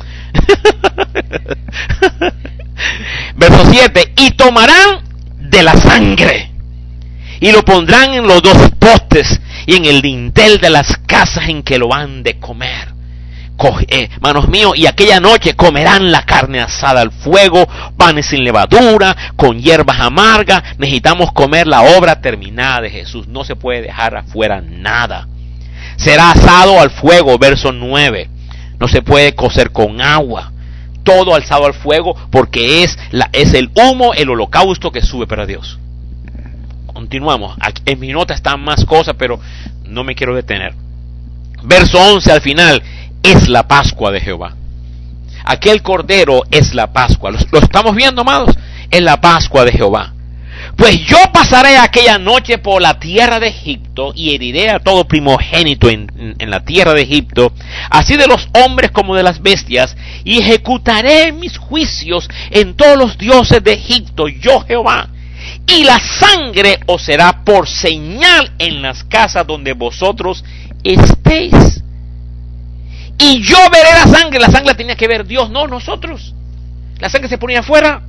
Verso siete. Y tomarán de la sangre y lo pondrán en los dos postes y en el dintel de las casas en que lo han de comer. Eh, manos míos, y aquella noche comerán la carne asada al fuego, panes sin levadura, con hierbas amargas. Necesitamos comer la obra terminada de Jesús. No se puede dejar afuera nada. Será asado al fuego, verso nueve. No se puede cocer con agua. Todo alzado al fuego, porque es, la, es el humo, el holocausto que sube para Dios. Continuamos. Aquí, en mi nota están más cosas, pero no me quiero detener. Verso once al final. Es la Pascua de Jehová. Aquel cordero es la Pascua. ¿Lo, lo estamos viendo, amados? Es la Pascua de Jehová. Pues yo pasaré aquella noche por la tierra de Egipto y heriré a todo primogénito en, en, en la tierra de Egipto, así de los hombres como de las bestias, y ejecutaré mis juicios en todos los dioses de Egipto, yo Jehová. Y la sangre os será por señal en las casas donde vosotros estéis. Y yo veré la sangre. La sangre la tenía que ver Dios, no nosotros. La sangre se ponía afuera.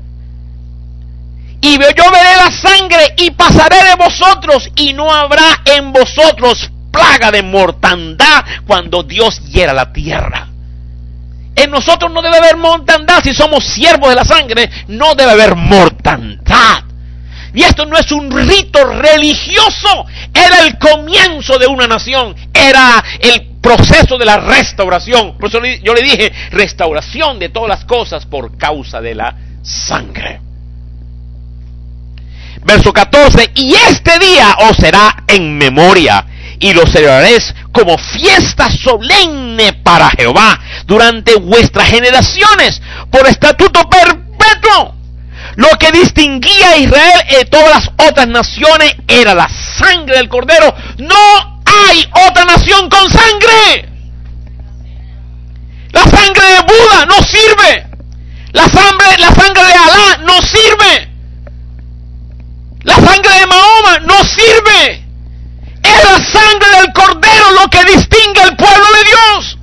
Y yo veré la sangre y pasaré de vosotros, y no habrá en vosotros plaga de mortandad cuando Dios hiera la tierra. En nosotros no debe haber mortandad. Si somos siervos de la sangre, no debe haber mortandad. Y esto no es un rito religioso. Era el comienzo de una nación. Era el proceso de la restauración. Por eso yo le dije, restauración de todas las cosas por causa de la sangre. Verso catorce. Y este día os será en memoria, y lo celebraréis como fiesta solemne para Jehová durante vuestras generaciones, por estatuto perpetuo. Lo que distinguía a Israel de todas las otras naciones era la sangre del cordero. No hay otra nación con sangre. La sangre de Buda no sirve. La sangre, la sangre de Alá no sirve. La sangre de Mahoma no sirve. Es la sangre del cordero lo que distingue al pueblo de Dios.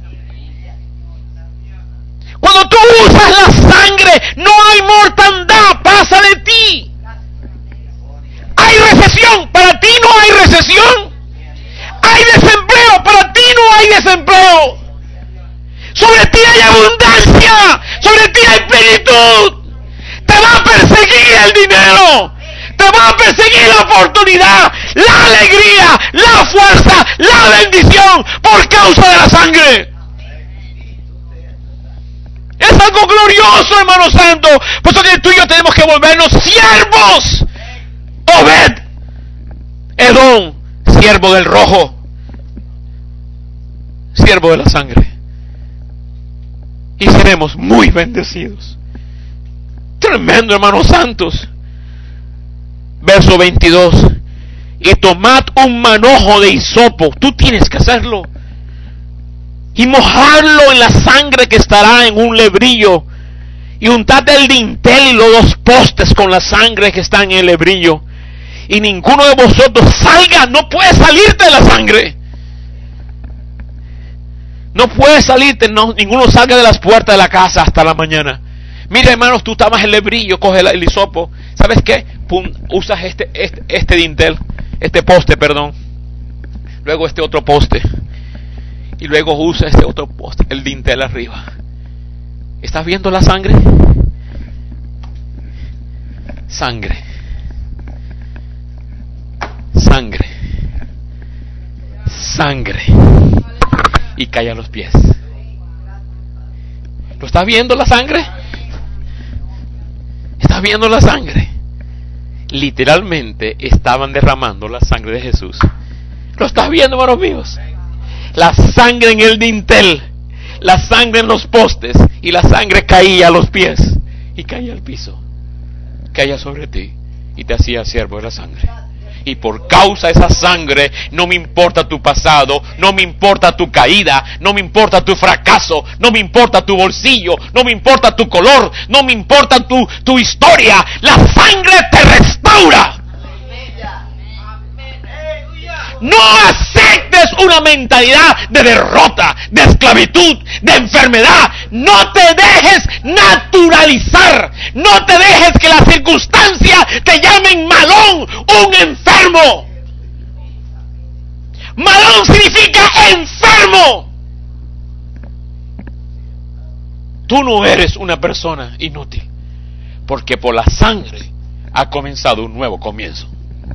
Cuando tú usas la sangre, no hay mortandad, pasa de ti. Hay recesión, para ti no hay recesión. Hay desempleo, para ti no hay desempleo. Sobre ti hay abundancia, sobre ti hay plenitud. Te va a perseguir el dinero, te va a perseguir la oportunidad, la alegría, la fuerza, la bendición por causa de la sangre. Esa algo glorioso, hermano santo. Por eso que tú y yo tenemos que volvernos siervos. Obed, Edom, siervo del rojo, siervo de la sangre. Y seremos muy bendecidos. Tremendo, hermanos santos. Verso veintidós. Y tomad un manojo de hisopo. Tú tienes que hacerlo. Y mojarlo en la sangre que estará en un lebrillo. Y untad el dintel y los dos postes con la sangre que está en el lebrillo. Y ninguno de vosotros salga. No puede salirte de la sangre. No puede salirte. No, ninguno salga de las puertas de la casa hasta la mañana. Mira, hermanos, tú estabas en el lebrillo. Coge el, el hisopo. ¿Sabes qué? Pum, usas este, este, este dintel. Este poste, perdón. Luego este otro poste. Y luego usa este otro poste. El dintel arriba. ¿Estás viendo la sangre? Sangre. Sangre. Sangre. Y cae a los pies. ¿Lo estás viendo la sangre? ¿Estás viendo la sangre? Literalmente estaban derramando la sangre de Jesús. ¿Lo estás viendo, hermanos míos? La sangre en el dintel, la sangre en los postes, y la sangre caía a los pies y caía al piso, caía sobre ti y te hacía siervo de la sangre. Y por causa de esa sangre, no me importa tu pasado, no me importa tu caída, no me importa tu fracaso, no me importa tu bolsillo, no me importa tu color, no me importa tu, tu historia. La sangre te restaura. No aceptes una mentalidad de derrota, de esclavitud, de enfermedad. No te dejes naturalizar. No te dejes que las circunstancias te llamen malón, un enfermo. Malón significa enfermo. Tú no eres una persona inútil, porque por la sangre ha comenzado un nuevo comienzo.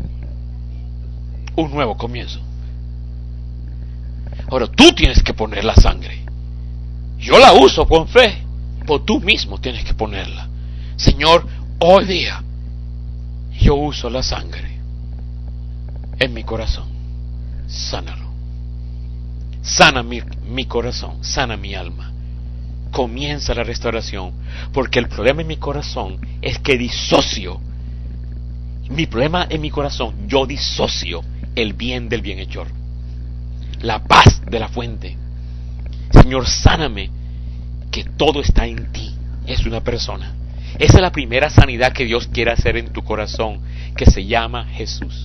Un nuevo comienzo. Ahora tú tienes que poner la sangre. Yo la uso con fe, pero tú mismo tienes que ponerla. Señor, hoy día yo uso la sangre en mi corazón. Sánalo. Sana mi, mi corazón, sana mi alma. Comienza la restauración, porque el problema en mi corazón es que disocio. Mi problema en mi corazón, yo disocio el bien del bienhechor, la paz de la fuente. Señor, sáname, que todo está en ti. Es una persona. Esa es la primera sanidad que Dios quiere hacer en tu corazón, que se llama Jesús.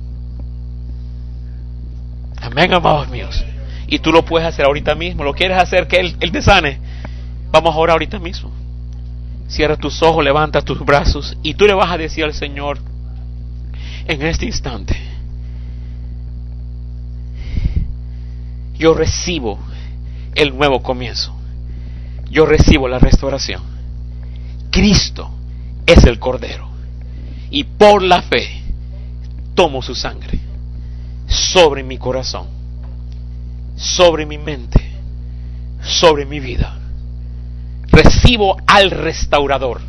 Amén, amados míos. Y tú lo puedes hacer ahorita mismo. ¿Lo quieres hacer que Él, Él te sane? Vamos ahora ahorita mismo. Cierra tus ojos, levanta tus brazos y tú le vas a decir al Señor en este instante: yo recibo el nuevo comienzo. Yo recibo la restauración. Cristo es el Cordero. Y por la fe tomo su sangre sobre mi corazón, sobre mi mente, sobre mi vida. Recibo al restaurador.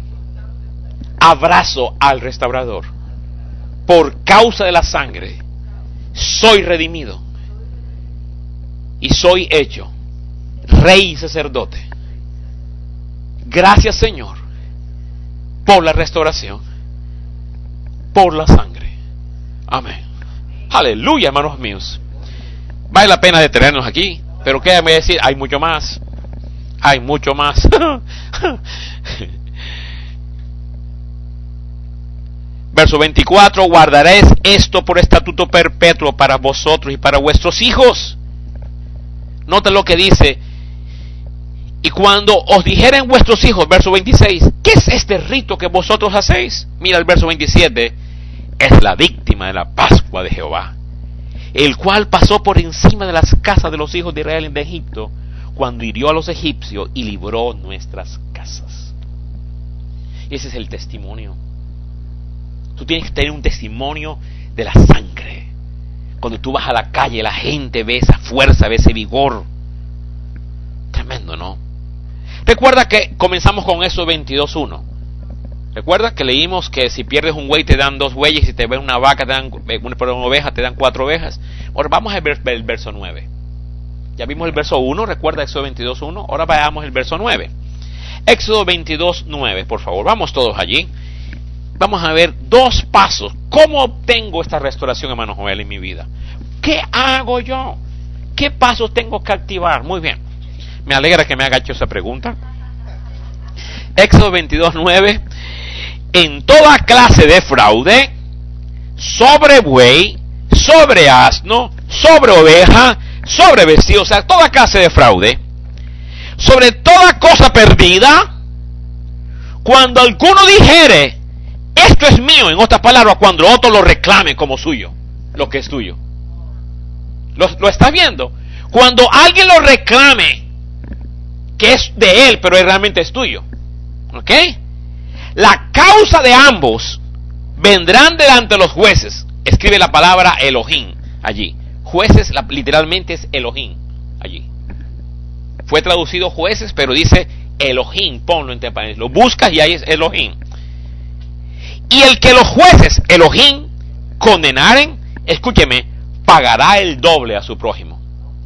Abrazo al restaurador. Por causa de la sangre soy redimido y soy hecho rey y sacerdote. Gracias, Señor, por la restauración, por la sangre. Amén. Aleluya, hermanos míos. Vale la pena detenernos aquí, pero qué me decir, hay mucho más. Hay mucho más. Verso veinticuatro: guardaréis esto por estatuto perpetuo para vosotros y para vuestros hijos. Nota lo que dice: y cuando os dijeren vuestros hijos, verso veintiséis, ¿qué es este rito que vosotros hacéis? Mira el verso veintisiete: es la víctima de la Pascua de Jehová, el cual pasó por encima de las casas de los hijos de Israel de Egipto, cuando hirió a los egipcios y libró nuestras casas. Ese es el testimonio. Tú tienes que tener un testimonio de la sangre. Cuando tú vas a la calle, la gente ve esa fuerza, ve ese vigor. Tremendo, ¿no? Recuerda que comenzamos con Éxodo veintidós uno. Recuerda que leímos que si pierdes un buey te dan dos bueyes, si te ves una vaca te dan una, una oveja te dan cuatro ovejas. Ahora vamos al ver, el verso nueve. Ya vimos el verso uno, recuerda Éxodo veintidós uno. Ahora veamos el verso nueve. Éxodo veintidós nueve, por favor, vamos todos allí. Vamos a ver dos pasos. ¿Cómo obtengo esta restauración, hermano Joel, en mi vida? ¿Qué hago yo? ¿Qué pasos tengo que activar? Muy bien. Me alegra que me haya hecho esa pregunta. Éxodo veintidós nueve. En toda clase de fraude, sobre buey, sobre asno, sobre oveja, sobre vestido, o sea, toda clase de fraude, sobre toda cosa perdida, cuando alguno dijere, esto es mío, en otras palabras, cuando otro lo reclame como suyo, lo que es tuyo. ¿Lo, lo está viendo? Cuando alguien lo reclame, que es de él, pero realmente es tuyo. ¿Ok? La causa de ambos vendrán delante de los jueces. Escribe la palabra Elohim allí. Jueces, la, literalmente es Elohim allí. Fue traducido jueces, pero dice Elohim. Ponlo entre paréntesis. Lo buscas y ahí es Elohim. Y el que los jueces, Elohim, condenaren, escúcheme, pagará el doble a su prójimo.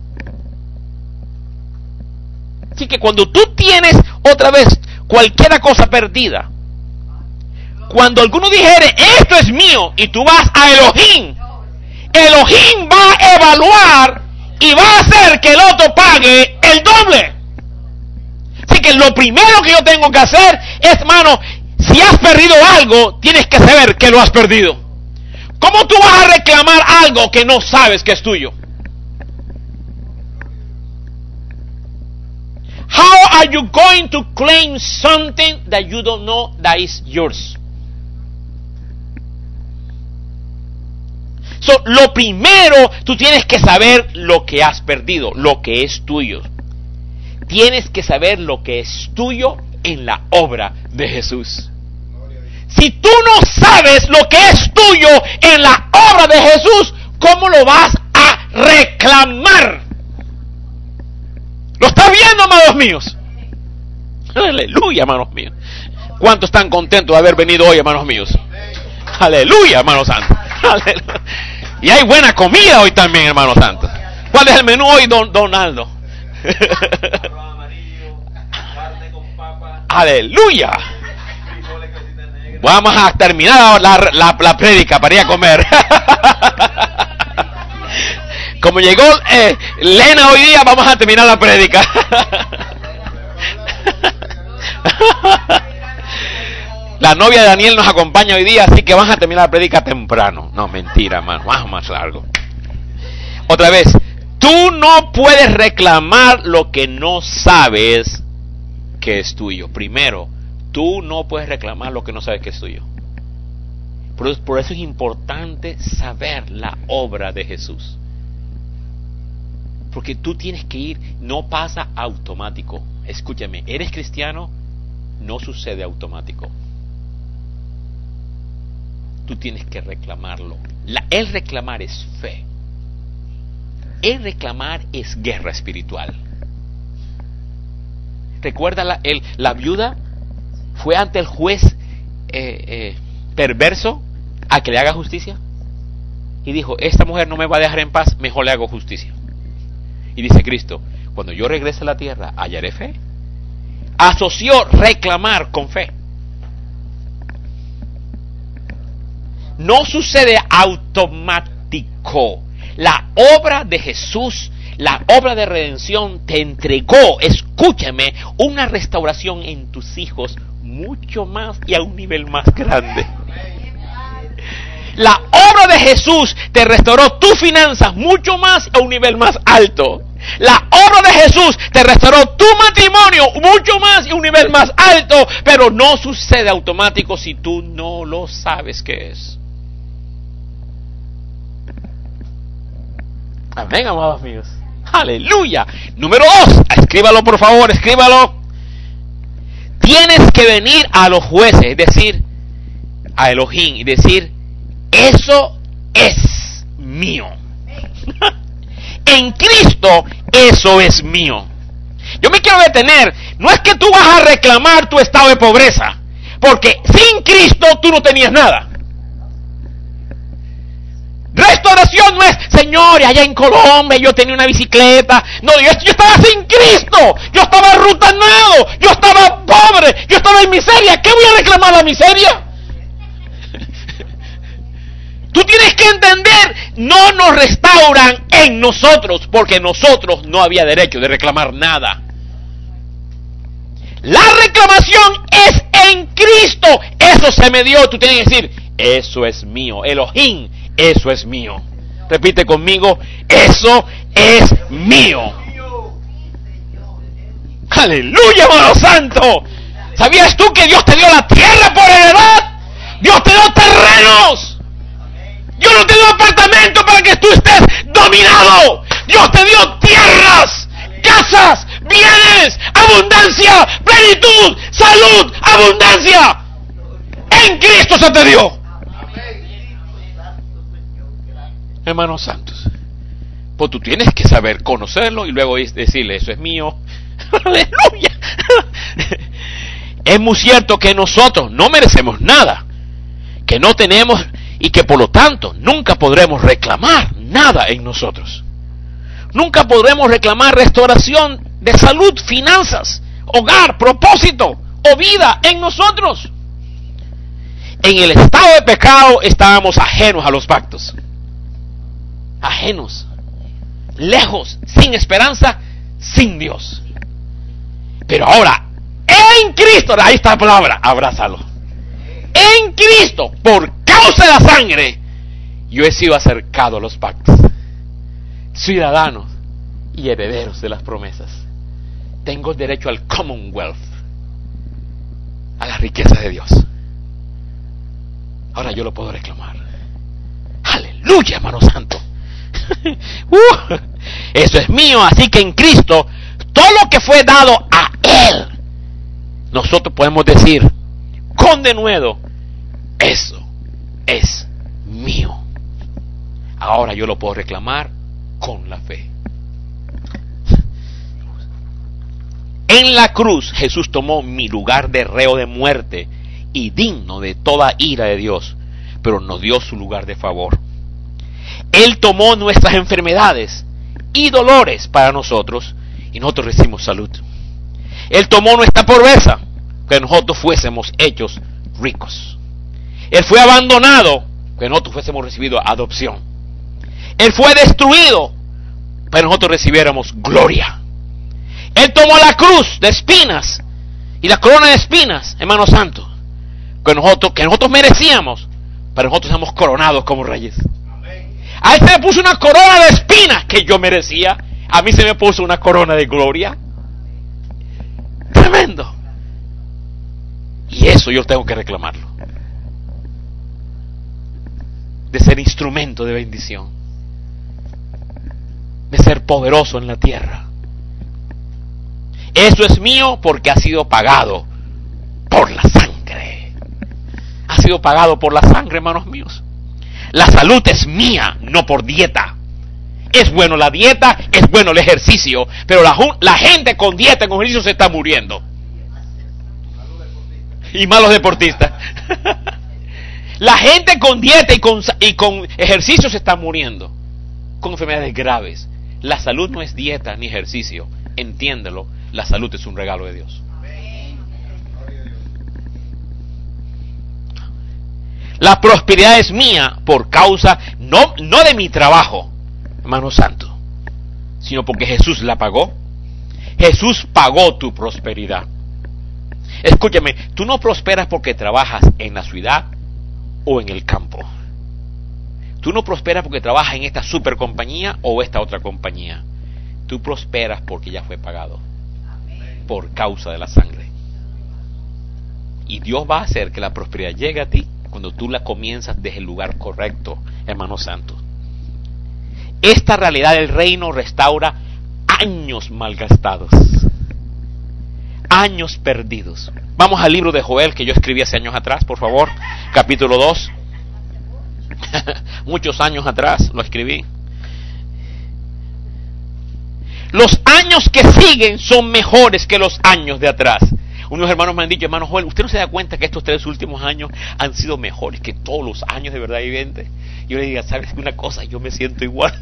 Así que cuando tú tienes otra vez cualquier cosa perdida, cuando alguno dijere, esto es mío, y tú vas a Elohim, Elohim va a evaluar y va a hacer que el otro pague el doble. Así que lo primero que yo tengo que hacer es, hermano, si has perdido algo, tienes que saber que lo has perdido. ¿Cómo tú vas a reclamar algo que no sabes que es tuyo? How are you going to claim something that you don't know that is yours? So, lo primero, tú tienes que saber lo que has perdido, lo que es tuyo. Tienes que saber lo que es tuyo en la obra de Jesús. Si tú no sabes lo que es tuyo en la obra de Jesús, ¿cómo lo vas a reclamar? ¿Lo estás viendo, hermanos míos? Aleluya, hermanos míos. ¿Cuántos están contentos de haber venido hoy, hermanos míos? Aleluya, hermanos santos. Aleluya. Y hay buena comida hoy también, hermanos santos. ¿Cuál es el menú hoy, don Donaldo? Aleluya. Vamos a terminar la, la, la prédica para ir a comer. Como llegó eh, Lena hoy día, vamos a terminar la prédica. La novia de Daniel nos acompaña hoy día, así que vamos a terminar la prédica temprano. No, mentira, hermano, más más largo. Otra vez, tú no puedes reclamar lo que no sabes que es tuyo. Primero, tú no puedes reclamar lo que no sabes que es tuyo. Por, por eso es importante saber la obra de Jesús. Porque tú tienes que ir, no pasa automático. Escúchame, eres cristiano, no sucede automático. Tú tienes que reclamarlo. La, el reclamar es fe. El reclamar es guerra espiritual. Recuerda la, el, la viuda fue ante el juez eh, eh, perverso a que le haga justicia y dijo, esta mujer no me va a dejar en paz, mejor le hago justicia. Y dice Cristo, cuando yo regrese a la tierra, ¿hallaré fe? Asoció reclamar con fe. No sucede automático. La obra de Jesús, la obra de redención te entregó, escúchame, una restauración en tus hijos mucho más y a un nivel más grande. La obra de Jesús te restauró tus finanzas mucho más a un nivel más alto. La obra de Jesús te restauró tu matrimonio mucho más y a un nivel más alto, pero no sucede automático si tú no lo sabes qué es. Amén, amados míos. Aleluya. Número dos, escríbalo por favor, escríbalo. Tienes que venir a los jueces, es decir, a Elohim, y decir, eso es mío. En Cristo, eso es mío. Yo me quiero detener, No es que tú vas a reclamar tu estado de pobreza, porque sin Cristo tú no tenías nada. Restauración no es, Señor, allá en Colombia yo tenía una bicicleta. No, yo, yo estaba sin Cristo. Yo estaba rutanado. Yo estaba pobre. Yo estaba en miseria. ¿Qué voy a reclamar la miseria? Tú tienes que entender, no nos restauran en nosotros, porque nosotros no había derecho de reclamar nada. La reclamación es en Cristo. Eso se me dio. Tú tienes que decir, eso es mío. Elohim, eso es mío. Repite conmigo, eso es mío. Aleluya, hermano santo. ¿Sabías tú que Dios te dio la tierra por heredad? Dios te dio terrenos. Dios no te dio apartamento para que tú estés dominado. Dios te dio tierras, casas, bienes, abundancia, plenitud, salud, abundancia. En Cristo se te dio. Hermanos santos, pues tú tienes que saber conocerlo y luego decirle, eso es mío. Aleluya. Es muy cierto que nosotros no merecemos nada, que no tenemos y que por lo tanto nunca podremos reclamar nada en nosotros. Nunca podremos reclamar restauración de salud, finanzas, hogar, propósito o vida en nosotros. En el estado de pecado estábamos ajenos a los pactos. Ajenos, lejos, sin esperanza, sin Dios. Pero ahora, en Cristo, ahí está la palabra, abrázalo. En Cristo, por causa de la sangre, yo he sido acercado a los pactos. Ciudadanos y herederos de las promesas. Tengo derecho al Commonwealth, a la riqueza de Dios. Ahora yo lo puedo reclamar. Aleluya, hermano santo. uh, eso es mío, así que en Cristo, todo lo que fue dado a Él, nosotros podemos decir con denuedo, eso es mío. Ahora yo lo puedo reclamar con la fe. En la cruz Jesús tomó mi lugar de reo de muerte y digno de toda ira de Dios, pero nos dio su lugar de favor. Él tomó nuestras enfermedades y dolores para nosotros y nosotros recibimos salud. Él tomó nuestra pobreza, que nosotros fuésemos hechos ricos. Él fue abandonado, que nosotros fuésemos recibido adopción. Él fue destruido, para que nosotros recibiéramos gloria. Él tomó la cruz de espinas y la corona de espinas, hermano santo, que nosotros, que nosotros merecíamos, para nosotros seamos coronados como reyes. A él se me puso una corona de espinas que yo merecía. A mí se me puso una corona de gloria. Tremendo. Y eso yo tengo que reclamarlo. De ser instrumento de bendición. De ser poderoso en la tierra. Eso es mío porque ha sido pagado por la sangre. Ha sido pagado por la sangre, hermanos míos. La salud es mía, no por dieta. Es bueno la dieta, es bueno el ejercicio, pero la, la gente con dieta y con ejercicio se está muriendo. Y malos deportistas. La gente con dieta y con, y con ejercicio se está muriendo. Con enfermedades graves. La salud no es dieta ni ejercicio. Entiéndelo, la salud es un regalo de Dios. La prosperidad es mía por causa, no, no de mi trabajo, hermano santo, sino porque Jesús la pagó. Jesús pagó tu prosperidad. Escúchame, tú no prosperas porque trabajas en la ciudad o en el campo. Tú no prosperas porque trabajas en esta super compañía o esta otra compañía. Tú prosperas porque ya fue pagado por causa de la sangre. Y Dios va a hacer que la prosperidad llegue a ti cuando tú la comienzas desde el lugar correcto, hermano santo. Esta realidad del reino restaura años malgastados, años perdidos. Vamos al libro de Joel que yo escribí hace años atrás, por favor, capítulo dos. Muchos años atrás lo escribí. Los años que siguen son mejores que los años de atrás. Unos hermanos me han dicho, hermano Joel, ¿usted no se da cuenta que estos tres últimos años han sido mejores que todos los años de verdad viviente? Yo le digo, ¿sabes una cosa? Yo me siento igual.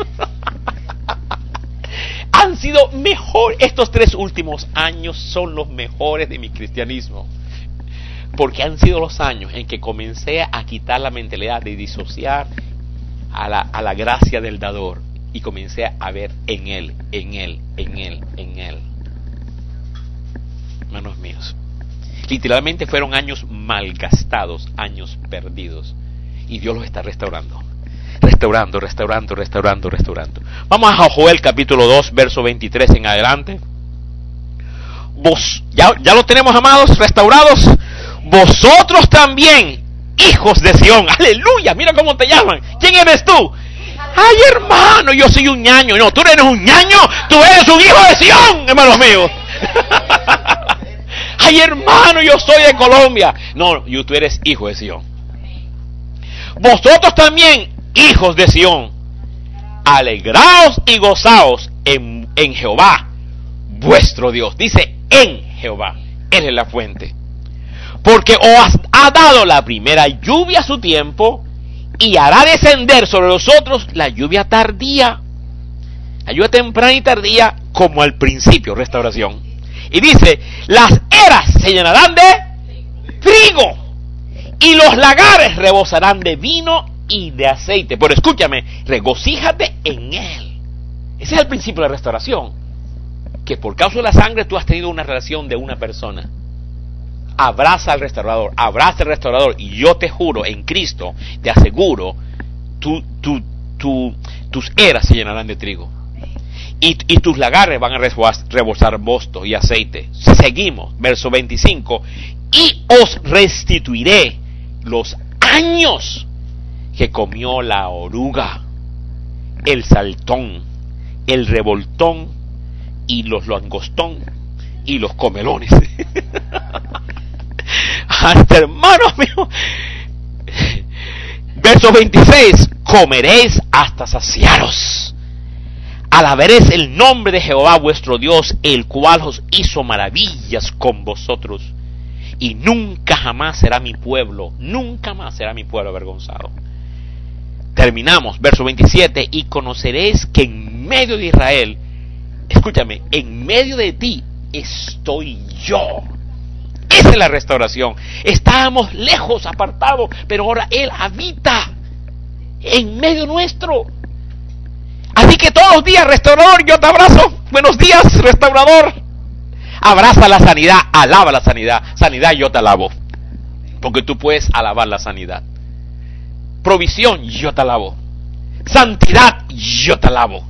Han sido mejor. Estos tres últimos años son los mejores de mi cristianismo. Porque han sido los años en que comencé a quitar la mentalidad de disociar a la, a la gracia del dador. Y comencé a ver en Él, en Él, en Él, en Él. Hermanos míos, literalmente fueron años malgastados, años perdidos. Y Dios los está restaurando. Restaurando, restaurando, restaurando, restaurando. Vamos a Joel capítulo dos, verso veintitrés en adelante. Vos, ya, ya lo tenemos, amados, restaurados. Vosotros también, hijos de Sión. Aleluya, mira cómo te llaman. ¿Quién eres tú? Ay, hermano, yo soy un ñaño. No, tú no eres un ñaño, tú eres un hijo de Sión, hermanos míos. Ay, hermano, yo soy de Colombia. No, yo, tú eres hijo de Sión. Vosotros también, hijos de Sión, alegraos y gozaos en, en Jehová, vuestro Dios. Dice en Jehová, Él es la fuente. Porque os ha dado la primera lluvia a su tiempo, y hará descender sobre nosotros la lluvia tardía, la lluvia temprana y tardía, como al principio, restauración. Y dice, las eras se llenarán de trigo, y los lagares rebosarán de vino y de aceite. Pero escúchame, regocíjate en Él. Ese es el principio de la restauración. Que por causa de la sangre tú has tenido una relación de una persona. Abraza al restaurador, abraza al restaurador, y yo te juro, en Cristo, te aseguro, tu, tu, tu, tus eras se llenarán de trigo. Y, y tus lagares van a rebosar mosto y aceite. Seguimos, verso veinticinco. Y os restituiré los años que comió la oruga, el saltón, el revoltón y los langostón y los comelones. Hasta, hermanos míos. Verso veintiséis. Comeréis hasta saciaros. Alabaréis el nombre de Jehová vuestro Dios, el cual os hizo maravillas con vosotros. Y nunca jamás será mi pueblo, nunca más será mi pueblo avergonzado. Terminamos, verso veintisiete. Y conoceréis que en medio de Israel, escúchame, en medio de ti estoy yo. Esa es la restauración. Estábamos lejos, apartados, pero ahora Él habita en medio nuestro. Así que todos los días, restaurador, yo te abrazo. Buenos días, restaurador. Abraza la sanidad, alaba la sanidad. Sanidad, yo te alabo, porque tú puedes alabar la sanidad. Provisión, yo te alabo. Santidad, yo te alabo,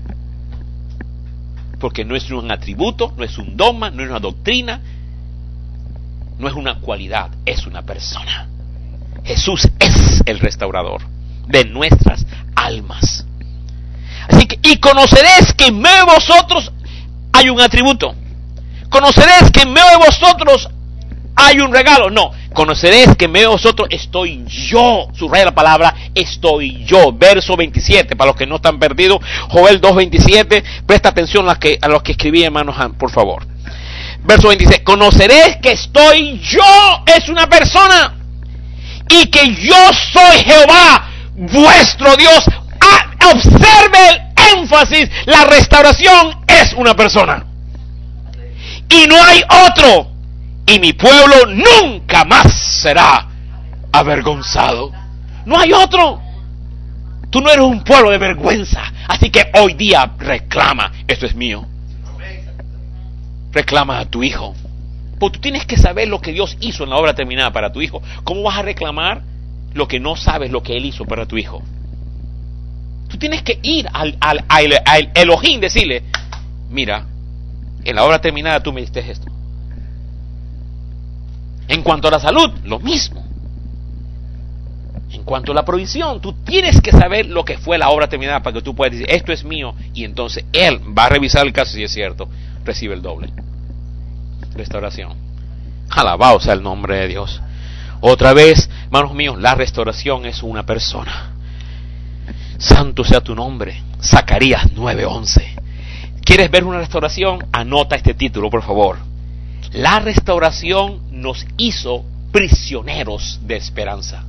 porque no es un atributo, no es un dogma, no es una doctrina, no es una cualidad, es una persona. Jesús es el restaurador de nuestras almas. Así que, y conoceréis que en medio de vosotros hay un atributo. Conoceréis que en medio de vosotros hay un regalo. No, conoceréis que en medio de vosotros estoy yo. Subraya la palabra estoy yo. Verso veintisiete, para los que no están perdidos. Joel dos veintisiete. Presta atención a los que, a los que escribí, hermanos, por favor. Verso veintiséis. Conoceréis que estoy yo. Es una persona. Y que yo soy Jehová, vuestro Dios. Ah, observe el énfasis. La restauración es una persona. Y no hay otro. Y mi pueblo nunca más será avergonzado. No hay otro. Tú no eres un pueblo de vergüenza. Así que hoy día reclama, esto es mío. Reclama a tu hijo. Porque tú tienes que saber lo que Dios hizo en la obra terminada para tu hijo. ¿Cómo vas a reclamar lo que no sabes lo que Él hizo para tu hijo? Tú tienes que ir al, al, al, al Elohim, decirle, mira, en la obra terminada tú me diste esto. En cuanto a la salud, lo mismo. En cuanto a la provisión, tú tienes que saber lo que fue la obra terminada para que tú puedas decir, esto es mío, y entonces Él va a revisar el caso si es cierto, recibe el doble. Restauración. Alabado sea el nombre de Dios. Otra vez, hermanos míos, la restauración es una persona. Santo sea tu nombre. Zacarías nueve once. ¿Quieres ver una restauración? Anota este título, por favor. La restauración nos hizo prisioneros de esperanza.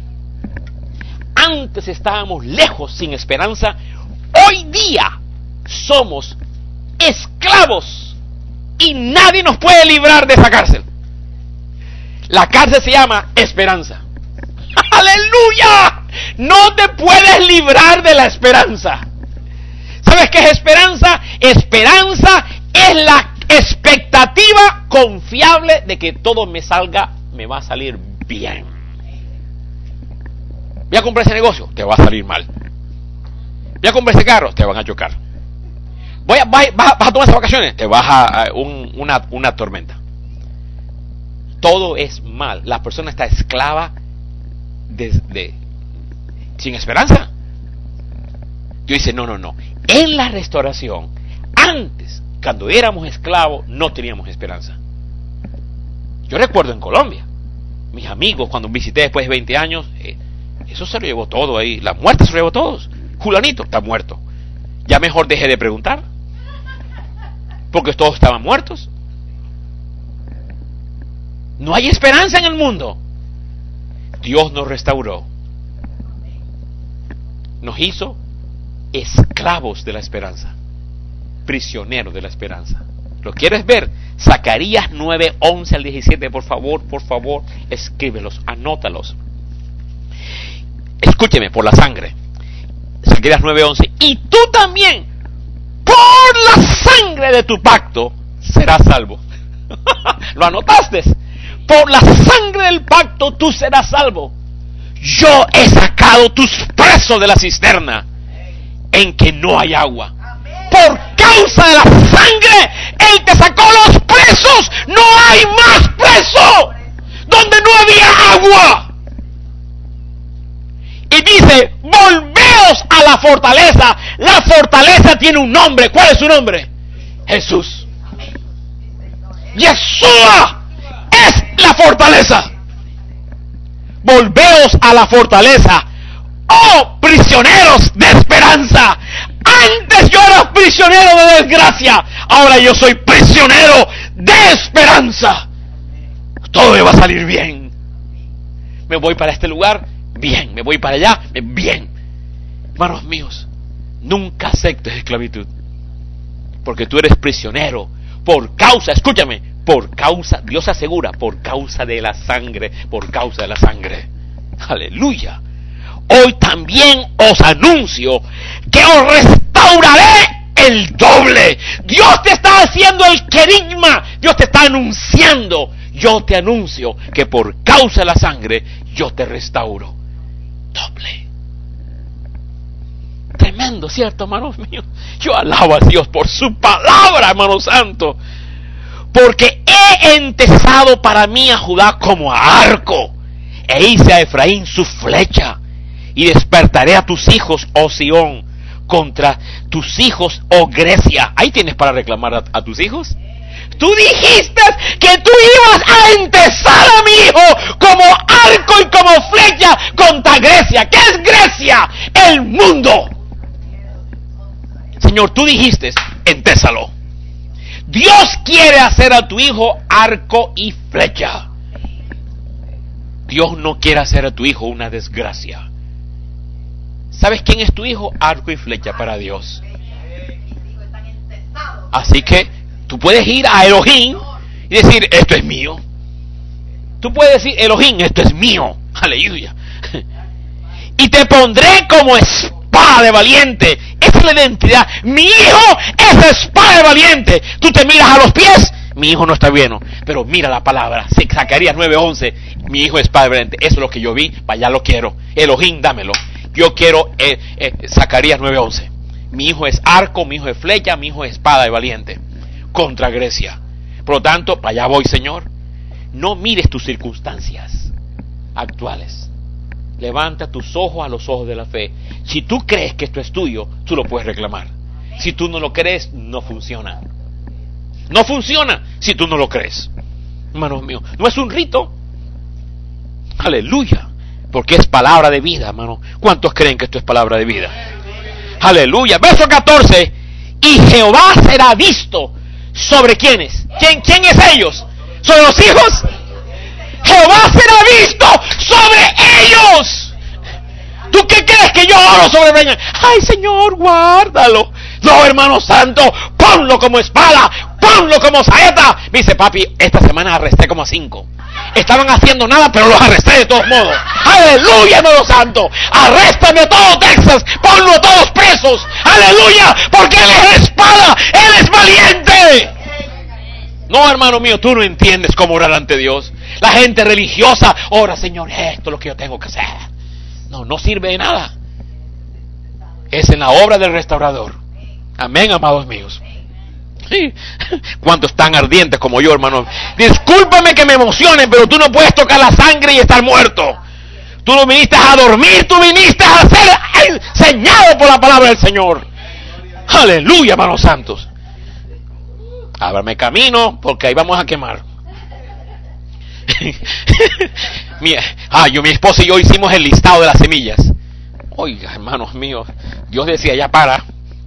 Antes estábamos lejos, sin esperanza. Hoy día somos esclavos y nadie nos puede librar de esa cárcel. La cárcel se llama esperanza. ¡Aleluya! No te puedes librar de la esperanza. ¿Sabes qué es esperanza? Esperanza es la expectativa confiable de que todo me salga, me va a salir bien. Voy a comprar ese negocio, te va a salir mal. Voy a comprar ese carro, te van a chocar. Voy a, vas, vas a tomar esas vacaciones, te vas a, a un, una, una tormenta. Todo es mal. La persona está esclava de, de sin esperanza. Dios dice, no, no, no. En la restauración, antes, cuando éramos esclavos, no teníamos esperanza. Yo recuerdo en Colombia, mis amigos, cuando visité después de veinte años, eh, eso se lo llevó todo ahí. La muerte se lo llevó todos. Julanito está muerto. Ya mejor deje de preguntar, porque todos estaban muertos. No hay esperanza en el mundo. Dios nos restauró. Nos hizo esclavos de la esperanza, prisioneros de la esperanza. ¿Lo quieres ver? Zacarías nueve, once al diecisiete, por favor, por favor, escríbelos, anótalos. Escúcheme, por la sangre. Zacarías nueve, once. Y tú también, por la sangre de tu pacto, serás salvo. ¿Lo anotaste? Por la sangre del pacto tú serás salvo. Yo he sacado tus presos de la cisterna en que no hay agua. Por causa de la sangre, Él te sacó los presos. No hay más preso donde no había agua. Y dice, volveos a la fortaleza. La fortaleza tiene un nombre. ¿Cuál es su nombre? Jesús. Yeshua es la fortaleza. Volveos a la fortaleza, oh prisioneros de esperanza. Antes yo era prisionero de desgracia, ahora yo soy prisionero de esperanza. Todo me va a salir bien. Me voy para este lugar, bien. Me voy para allá, bien. Hermanos míos, nunca aceptes esclavitud, porque tú eres prisionero por causa, escúchame, por causa, Dios asegura, por causa de la sangre, por causa de la sangre. Aleluya. Hoy también os anuncio que os restauraré el doble. Dios te está haciendo el querigma. Dios te está anunciando. Yo te anuncio que por causa de la sangre, yo te restauro doble. Tremendo, ¿cierto, hermanos míos? Yo alabo a Dios por su palabra, hermano santo. Porque he entesado para mí a Judá como a arco, e hice a Efraín su flecha, y despertaré a tus hijos, oh Sión, contra tus hijos, oh Grecia. Ahí tienes para reclamar a, a tus hijos. Tú dijiste que tú ibas a entesar a mi hijo como arco y como flecha contra Grecia. ¿Qué es Grecia? El mundo. Señor, tú dijiste, entésalo. Dios quiere hacer a tu hijo arco y flecha. Dios no quiere hacer a tu hijo una desgracia. ¿Sabes quién es tu hijo? Arco y flecha para Dios. Así que tú puedes ir a Elohim y decir, esto es mío. Tú puedes decir, Elohim, esto es mío. Aleluya. Y te pondré como espada de valiente. Esa es la identidad. Mi hijo es espada de valiente. Tú te miras a los pies, mi hijo no está bien, pero mira la palabra, Zacarías nueve once, mi hijo es espada de valiente. Eso es lo que yo vi, para allá lo quiero. Elohim, dámelo. Yo quiero eh, eh, Zacarías nueve once. Mi hijo es arco, mi hijo es flecha, mi hijo es espada de valiente contra Grecia. Por lo tanto, para allá voy, Señor. No mires tus circunstancias actuales. Levanta tus ojos a los ojos de la fe. Si tú crees que esto es tuyo, tú lo puedes reclamar. Si tú no lo crees, no funciona. No funciona si tú no lo crees. Hermanos míos, no es un rito. Aleluya. Porque es palabra de vida, hermano. ¿Cuántos creen que esto es palabra de vida? Aleluya. Verso catorce. Y Jehová será visto sobre quiénes. ¿Quién, quién es ellos? ¿Sobre los hijos? Jehová será visto sobre ellos. ¿Tú qué crees que yo oro sobre ellos? Ay, Señor, guárdalo. No, hermano santo, ponlo como espada, ponlo como saeta. Me dice, papi, esta semana arresté como a cinco. Estaban haciendo nada, pero los arresté de todos modos. Aleluya, hermano santo. Arréstame a todo Texas, ponlo a todos presos. Aleluya, porque Él es espada, Él es valiente. No, hermano mío, tú no entiendes cómo orar ante Dios. La gente religiosa ora, Señor, esto es lo que yo tengo que hacer. No, no sirve de nada. Es en la obra del restaurador. Amén, amados míos. Sí. ¿Cuántos tan ardientes como yo, hermano? Discúlpame que me emocione, pero tú no puedes tocar la sangre y estar muerto. Tú no viniste a dormir, tú viniste a ser enseñado por la palabra del Señor. Aleluya, hermanos santos. Ábrame camino, porque ahí vamos a quemar. mi, ah, yo, mi esposa y yo hicimos el listado de las semillas. Oiga, hermanos míos, Dios decía, ya para.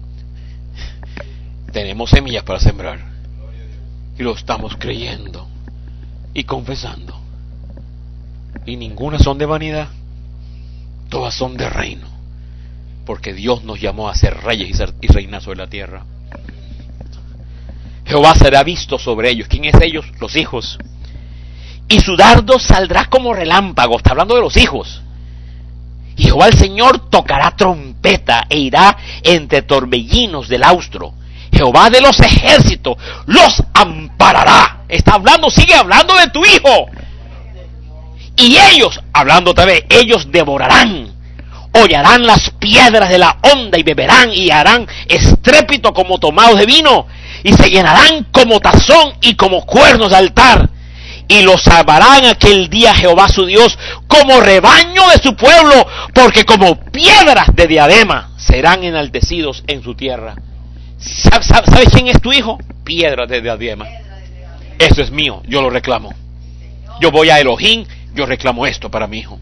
Tenemos semillas para sembrar. Y lo estamos creyendo y confesando. Y ninguna son de vanidad. Todas son de reino. Porque Dios nos llamó a ser reyes y, ser, y reinar sobre la tierra. Jehová será visto sobre ellos. ¿Quién es ellos? Los hijos. Y su dardo saldrá como relámpago. Está hablando de los hijos. Y Jehová el Señor tocará trompeta e irá entre torbellinos del austro. Jehová de los ejércitos los amparará. Está hablando, sigue hablando de tu hijo. Y ellos, hablando otra vez, ellos devorarán, hollarán las piedras de la onda y beberán y harán estrépito como tomados de vino y se llenarán como tazón y como cuernos de altar. Y los salvarán aquel día Jehová su Dios como rebaño de su pueblo, porque como piedras de diadema serán enaltecidos en su tierra. ¿Sabes quién es tu hijo? Piedra de diadema. Esto es mío, yo lo reclamo. Yo voy a Elohim, yo reclamo esto para mi hijo.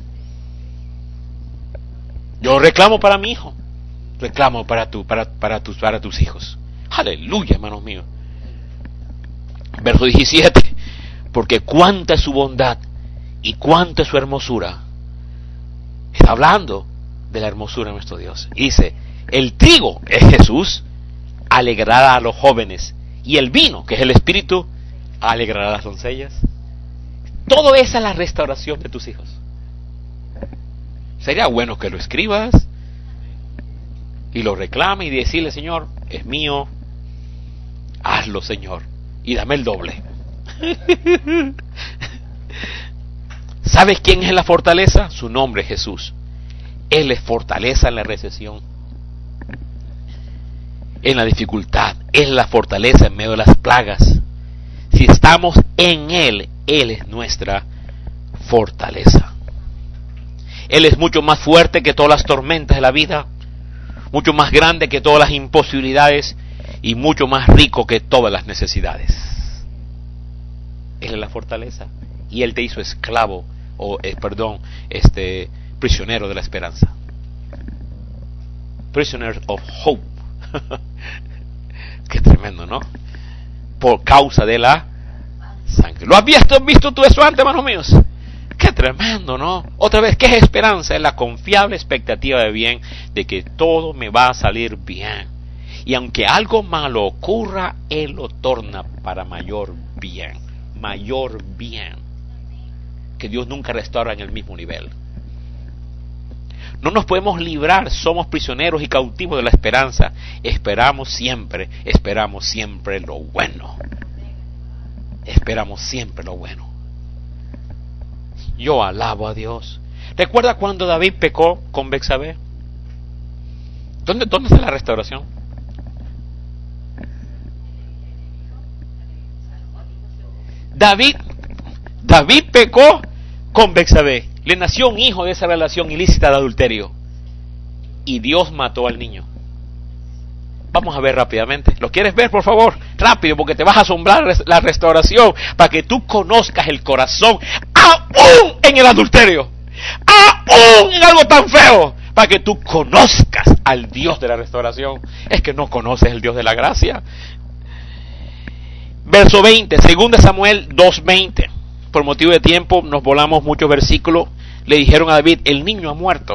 Yo lo reclamo para mi hijo. Reclamo para tu, para, para tus, para tus hijos. Aleluya, hermanos míos. Verso diecisiete. Porque cuánta es su bondad y cuánta es su hermosura. Está hablando de la hermosura de nuestro Dios. Y dice, el trigo es Jesús, alegrará a los jóvenes, y el vino, que es el Espíritu, alegrará a las doncellas. Todo esa es la restauración de tus hijos. Sería bueno que lo escribas y lo reclame y decirle, Señor, es mío, hazlo, Señor, y dame el doble. ¿Sabes quién es la fortaleza? Su nombre es Jesús. Él es fortaleza en la recesión, en la dificultad. Él es la fortaleza en medio de las plagas. Si estamos en Él, Él es nuestra fortaleza. Él es mucho más fuerte que todas las tormentas de la vida, mucho más grande que todas las imposibilidades y mucho más rico que todas las necesidades. Él es la fortaleza y Él te hizo esclavo o eh, perdón, este prisionero de la esperanza. Prisoner of hope. Qué tremendo, ¿no? Por causa de la sangre. ¿Lo has visto, visto tú eso antes, hermanos míos? Qué tremendo, ¿no? Otra vez, ¿qué es esperanza? Es la confiable expectativa de bien, de que todo me va a salir bien. Y aunque algo malo ocurra, Él lo torna para mayor bien. Mayor bien. Que Dios nunca restaura en el mismo nivel. No nos podemos librar, somos prisioneros y cautivos de la esperanza. Esperamos siempre, esperamos siempre lo bueno. Esperamos siempre lo bueno. Yo alabo a Dios. ¿Recuerda cuando David pecó con Betsabé? ¿Dónde, ¿Dónde está la restauración? David, David pecó con Betsabé. Le nació un hijo de esa relación ilícita de adulterio. Y Dios mató al niño. Vamos a ver rápidamente. ¿Lo quieres ver, por favor? Rápido, porque te vas a asombrar la restauración, para que tú conozcas el corazón, aún en el adulterio, aún en algo tan feo, para que tú conozcas al Dios de la restauración. Es que no conoces el Dios de la gracia. Verso veinte, segunda Samuel dos veinte. Por motivo de tiempo nos volamos muchos versículos. Le dijeron a David, el niño ha muerto.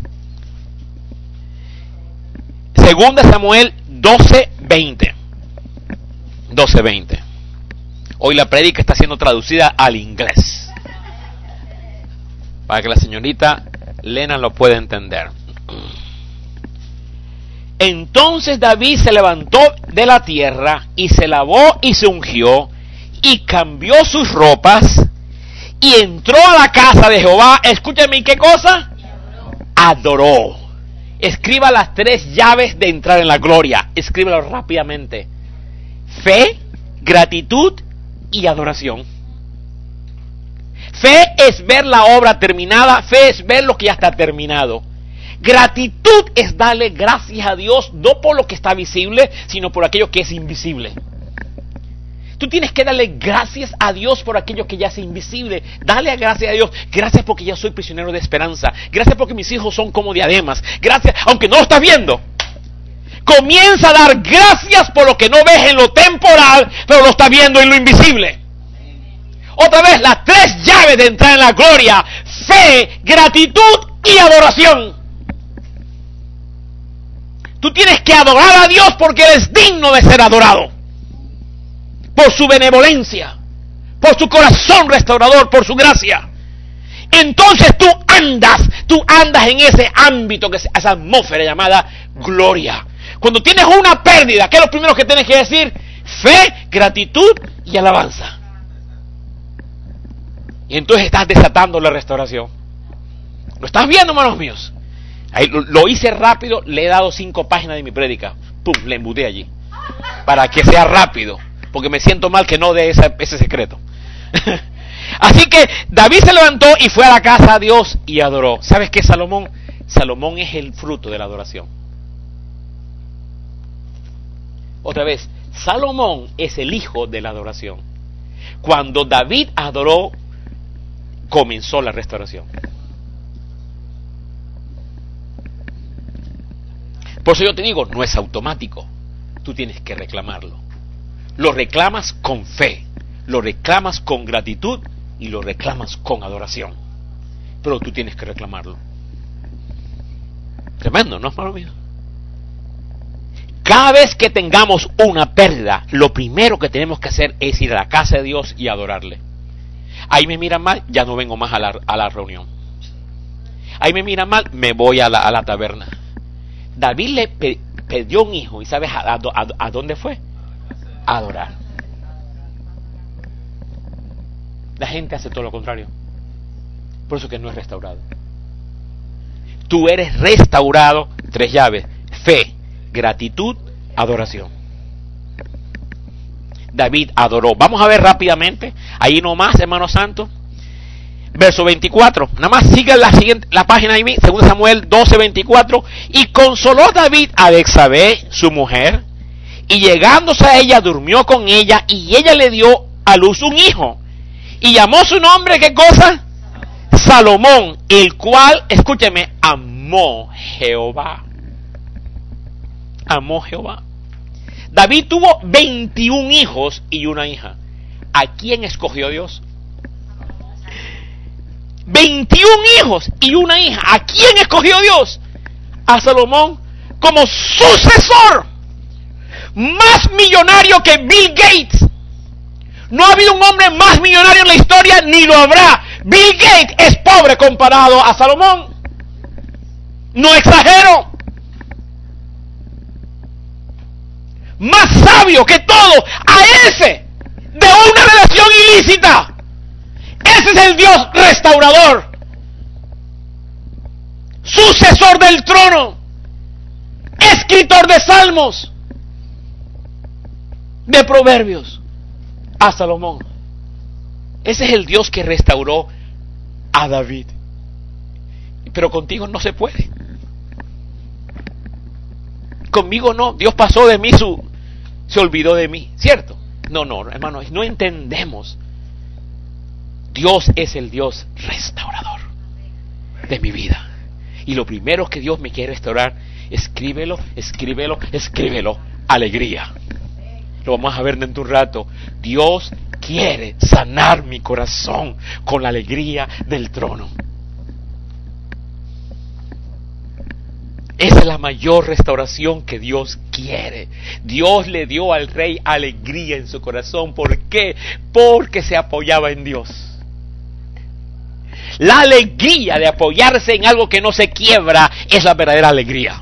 Segunda Samuel doce veinte. doce veinte. Hoy la prédica está siendo traducida al inglés, para que la señorita Lena lo pueda entender. Entonces David se levantó de la tierra y se lavó y se ungió y cambió sus ropas y entró a la casa de Jehová. Escúchame, ¿qué cosa? Adoró. Escriba las tres llaves de entrar en la gloria. Escríbelo rápidamente. Fe, gratitud y adoración. Fe es ver la obra terminada. Fe es ver lo que ya está terminado. Gratitud es darle gracias a Dios, no por lo que está visible, sino por aquello que es invisible. Tú tienes que darle gracias a Dios por aquello que ya es invisible. Dale gracias a Dios. Gracias porque ya soy prisionero de esperanza. Gracias porque mis hijos son como diademas. Gracias, aunque no lo estás viendo. Comienza a dar gracias por lo que no ves en lo temporal, pero lo estás viendo en lo invisible. Otra vez, las tres llaves de entrar en la gloria: fe, gratitud y adoración. Tú tienes que adorar a Dios porque Él es digno de ser adorado. Por su benevolencia, por su corazón restaurador, por su gracia. Entonces tú andas, tú andas en ese ámbito, que es esa atmósfera llamada gloria. Cuando tienes una pérdida, ¿qué es lo primero que tienes que decir? Fe, gratitud y alabanza. Y entonces estás desatando la restauración. ¿Lo estás viendo, hermanos míos? Ahí lo, lo hice rápido, le he dado cinco páginas de mi prédica. Pum, le embuté allí. Para que sea rápido. Porque me siento mal que no dé ese, ese secreto. Así que David se levantó y fue a la casa de Dios y adoró. ¿Sabes qué, Salomón? Salomón es el fruto de la adoración. Otra vez, Salomón es el hijo de la adoración. Cuando David adoró, comenzó la restauración. Por eso yo te digo, no es automático. Tú tienes que reclamarlo. Lo reclamas con fe, lo reclamas con gratitud y lo reclamas con adoración. Pero tú tienes que reclamarlo. Tremendo, ¿no, hermano mío? Cada vez que tengamos una pérdida, lo primero que tenemos que hacer es ir a la casa de Dios y adorarle. Ahí me miran mal, ya no vengo más a la, a la reunión. Ahí me miran mal, me voy a la, a la taberna. David le pe, perdió un hijo, ¿y sabes a, a, a, a dónde fue? A adorar. La gente hace todo lo contrario. Por eso que no es restaurado. Tú eres restaurado, tres llaves: fe, gratitud, adoración. David adoró. Vamos a ver rápidamente, ahí nomás, hermano santo. Verso veinticuatro, nada más siga la siguiente, la página ahí, segundo Samuel doce veinticuatro. Y consoló David a Betsabé, su mujer, y llegándose a ella, durmió con ella, y ella le dio a luz un hijo, y llamó su nombre, ¿qué cosa? Salomón, el cual, escúcheme, amó Jehová. Amó Jehová. David tuvo veintiún hijos y una hija. ¿A quién escogió Dios? veintiún hijos y una hija. ¿A quién escogió Dios? A Salomón como sucesor. Más millonario que Bill Gates. No ha habido un hombre más millonario en la historia, ni lo habrá. Bill Gates es pobre comparado a Salomón. No exagero. Más sabio que todo, a ese de una relación ilícita. Ese es el Dios restaurador, sucesor del trono, escritor de salmos, de proverbios, a Salomón. Ese es el Dios que restauró a David. Pero contigo no se puede. Conmigo no. Dios pasó de mí, su, se olvidó de mí, ¿cierto? No, no, hermanos, no entendemos. Dios es el Dios restaurador de mi vida. Y lo primero que Dios me quiere restaurar, escríbelo, escríbelo, escríbelo, alegría. Lo vamos a ver dentro de un rato. Dios quiere sanar mi corazón con la alegría del trono. Esa es la mayor restauración que Dios quiere. Dios le dio al rey alegría en su corazón. ¿Por qué? Porque se apoyaba en Dios. La alegría de apoyarse en algo que no se quiebra es la verdadera alegría.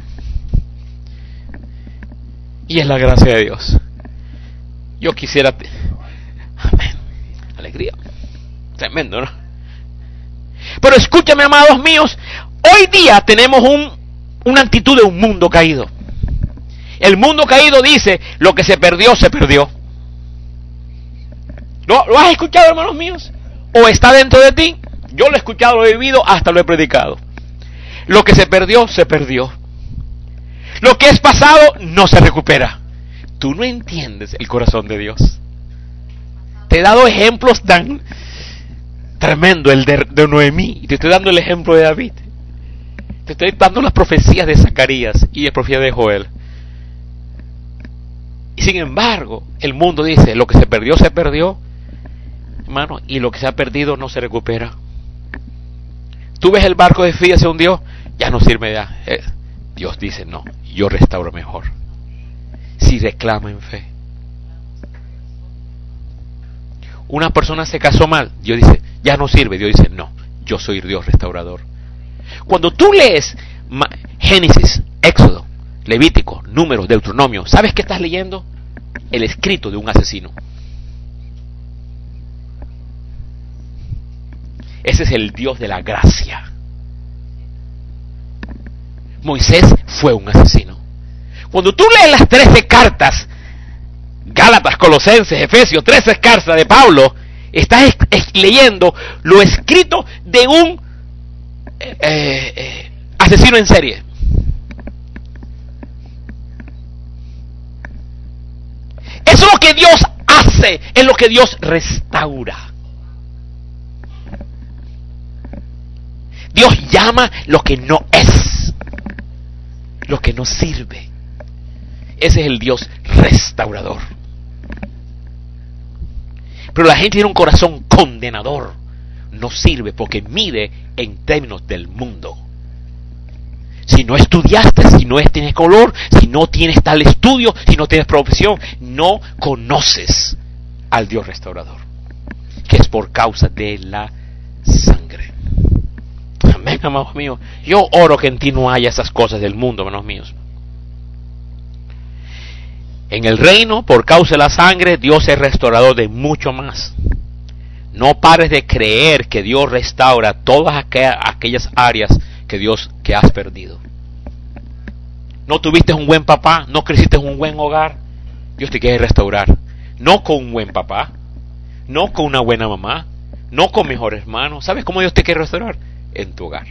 Y es la gracia de Dios. Yo quisiera... Amén. Alegría. Tremendo, ¿no? Pero escúchame, amados míos. Hoy día tenemos un, una actitud de un mundo caído. El mundo caído dice, lo que se perdió, se perdió. ¿Lo, ¿Lo has escuchado, hermanos míos? ¿O está dentro de ti? Yo lo he escuchado, lo he vivido, hasta lo he predicado. Lo que se perdió, se perdió. Lo que es pasado, no se recupera. Tú no entiendes el corazón de Dios. Te he dado ejemplos tan tremendo, el de, de Noemí, y te estoy dando el ejemplo de David. Te estoy dando las profecías de Zacarías y la profecía de Joel. Y sin embargo, el mundo dice, lo que se perdió, se perdió, hermano, y lo que se ha perdido no se recupera. Tú ves el barco de Fía se hundió, ya no sirve ya. Eh, Dios dice, no, yo restauro mejor. Si reclama en fe. Una persona se casó mal, Dios dice, ya no sirve. Dios dice, no, yo soy Dios restaurador. Cuando tú lees Génesis, Éxodo, Levítico, Números, Deuteronomio, ¿sabes qué estás leyendo? El escrito de un asesino. Ese es el Dios de la gracia. Moisés fue un asesino. Cuando tú lees las trece cartas, Gálatas, Colosenses, Efesios, trece cartas de Pablo, estás es, es, leyendo lo escrito de un eh, eh, asesino en serie. Eso es lo que Dios hace, es lo que Dios restaura. Dios llama lo que no es, lo que no sirve. Ese es el Dios restaurador. Pero la gente tiene un corazón condenador. No sirve porque mide en términos del mundo. Si no estudiaste, si no tienes color, si no tienes tal estudio, si no tienes profesión, no conoces al Dios restaurador, que es por causa de la sangre. Amén, amados míos. Yo oro que en ti no haya esas cosas del mundo, hermanos míos. En el reino, por causa de la sangre, Dios es restaurador de mucho más. No pares de creer que Dios restaura todas aquellas áreas que Dios que has perdido. No tuviste un buen papá, no creciste en un buen hogar, Dios te quiere restaurar. No con un buen papá, no con una buena mamá, no con mejores hermanos. ¿Sabes cómo Dios te quiere restaurar? En tu hogar.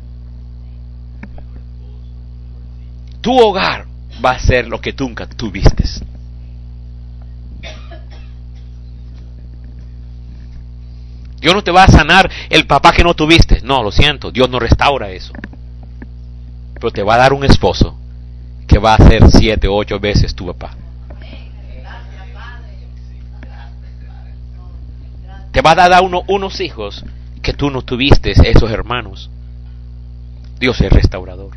Tu hogar va a ser lo que tú nunca tuviste. Dios no te va a sanar el papá que no tuviste. No, lo siento, Dios no restaura eso. Pero te va a dar un esposo que va a ser siete o ocho veces tu papá. Te va a dar uno, unos hijos que tú no tuviste, esos hermanos. Dios es restaurador.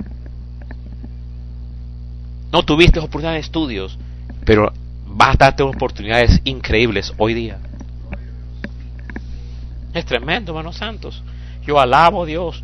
No tuviste oportunidades de estudios, pero vas a darte oportunidades increíbles hoy día. Es tremendo, hermanos santos. Yo alabo a Dios.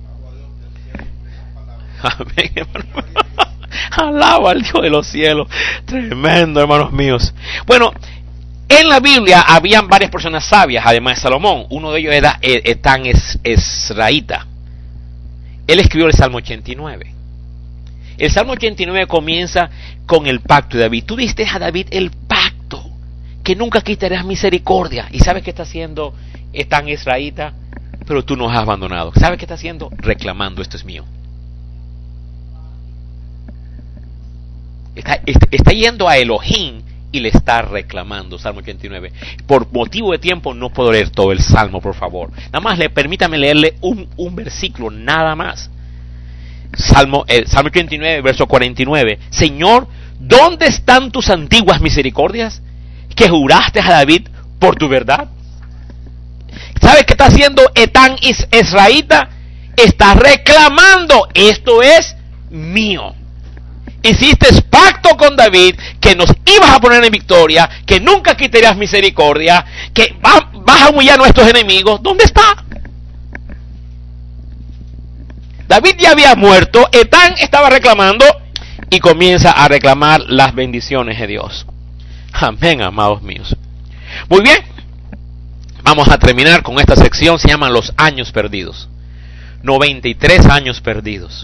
Amén, hermano. Alabo al Dios de los cielos. Tremendo, hermanos míos. Bueno, en la Biblia habían varias personas sabias, además de Salomón. Uno de ellos era Etán Esraíta. Él escribió el Salmo ochenta y nueve. El Salmo ochenta y nueve comienza con el pacto de David. Tú diste a David el pacto, que nunca quitarás misericordia. ¿Y sabes qué está haciendo Etán Esraíta? Pero tú nos has abandonado. ¿Sabes qué está haciendo? Reclamando, esto es mío. Está, está, está yendo a Elohim y le está reclamando. Salmo ochenta y nueve. Por motivo de tiempo no puedo leer todo el Salmo, por favor. Nada más le permítame leerle un, un versículo, nada más. Salmo, eh, Salmo ochenta y nueve, verso cuarenta y nueve. Señor, ¿dónde están tus antiguas misericordias que juraste a David por tu verdad? ¿Sabes qué está haciendo Etán Ezraíta? Está reclamando, esto es mío. Hiciste pacto con David que nos ibas a poner en victoria, que nunca quitarías misericordia, que va, vas a humillar a nuestros enemigos. ¿Dónde está? David ya había muerto, Etán estaba reclamando y comienza a reclamar las bendiciones de Dios. Amén, amados míos. Muy bien, vamos a terminar con esta sección, se llaman los años perdidos. noventa y tres años perdidos.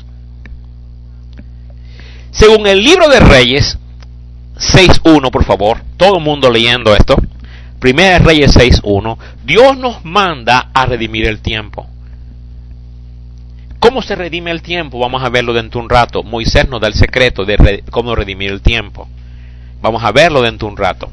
Según el libro de Reyes seis uno, por favor, todo el mundo leyendo esto. Primera de Reyes seis uno, Dios nos manda a redimir el tiempo. ¿Cómo se redime el tiempo? Vamos a verlo dentro de un rato. Moisés nos da el secreto de re- cómo redimir el tiempo. Vamos a verlo dentro de un rato.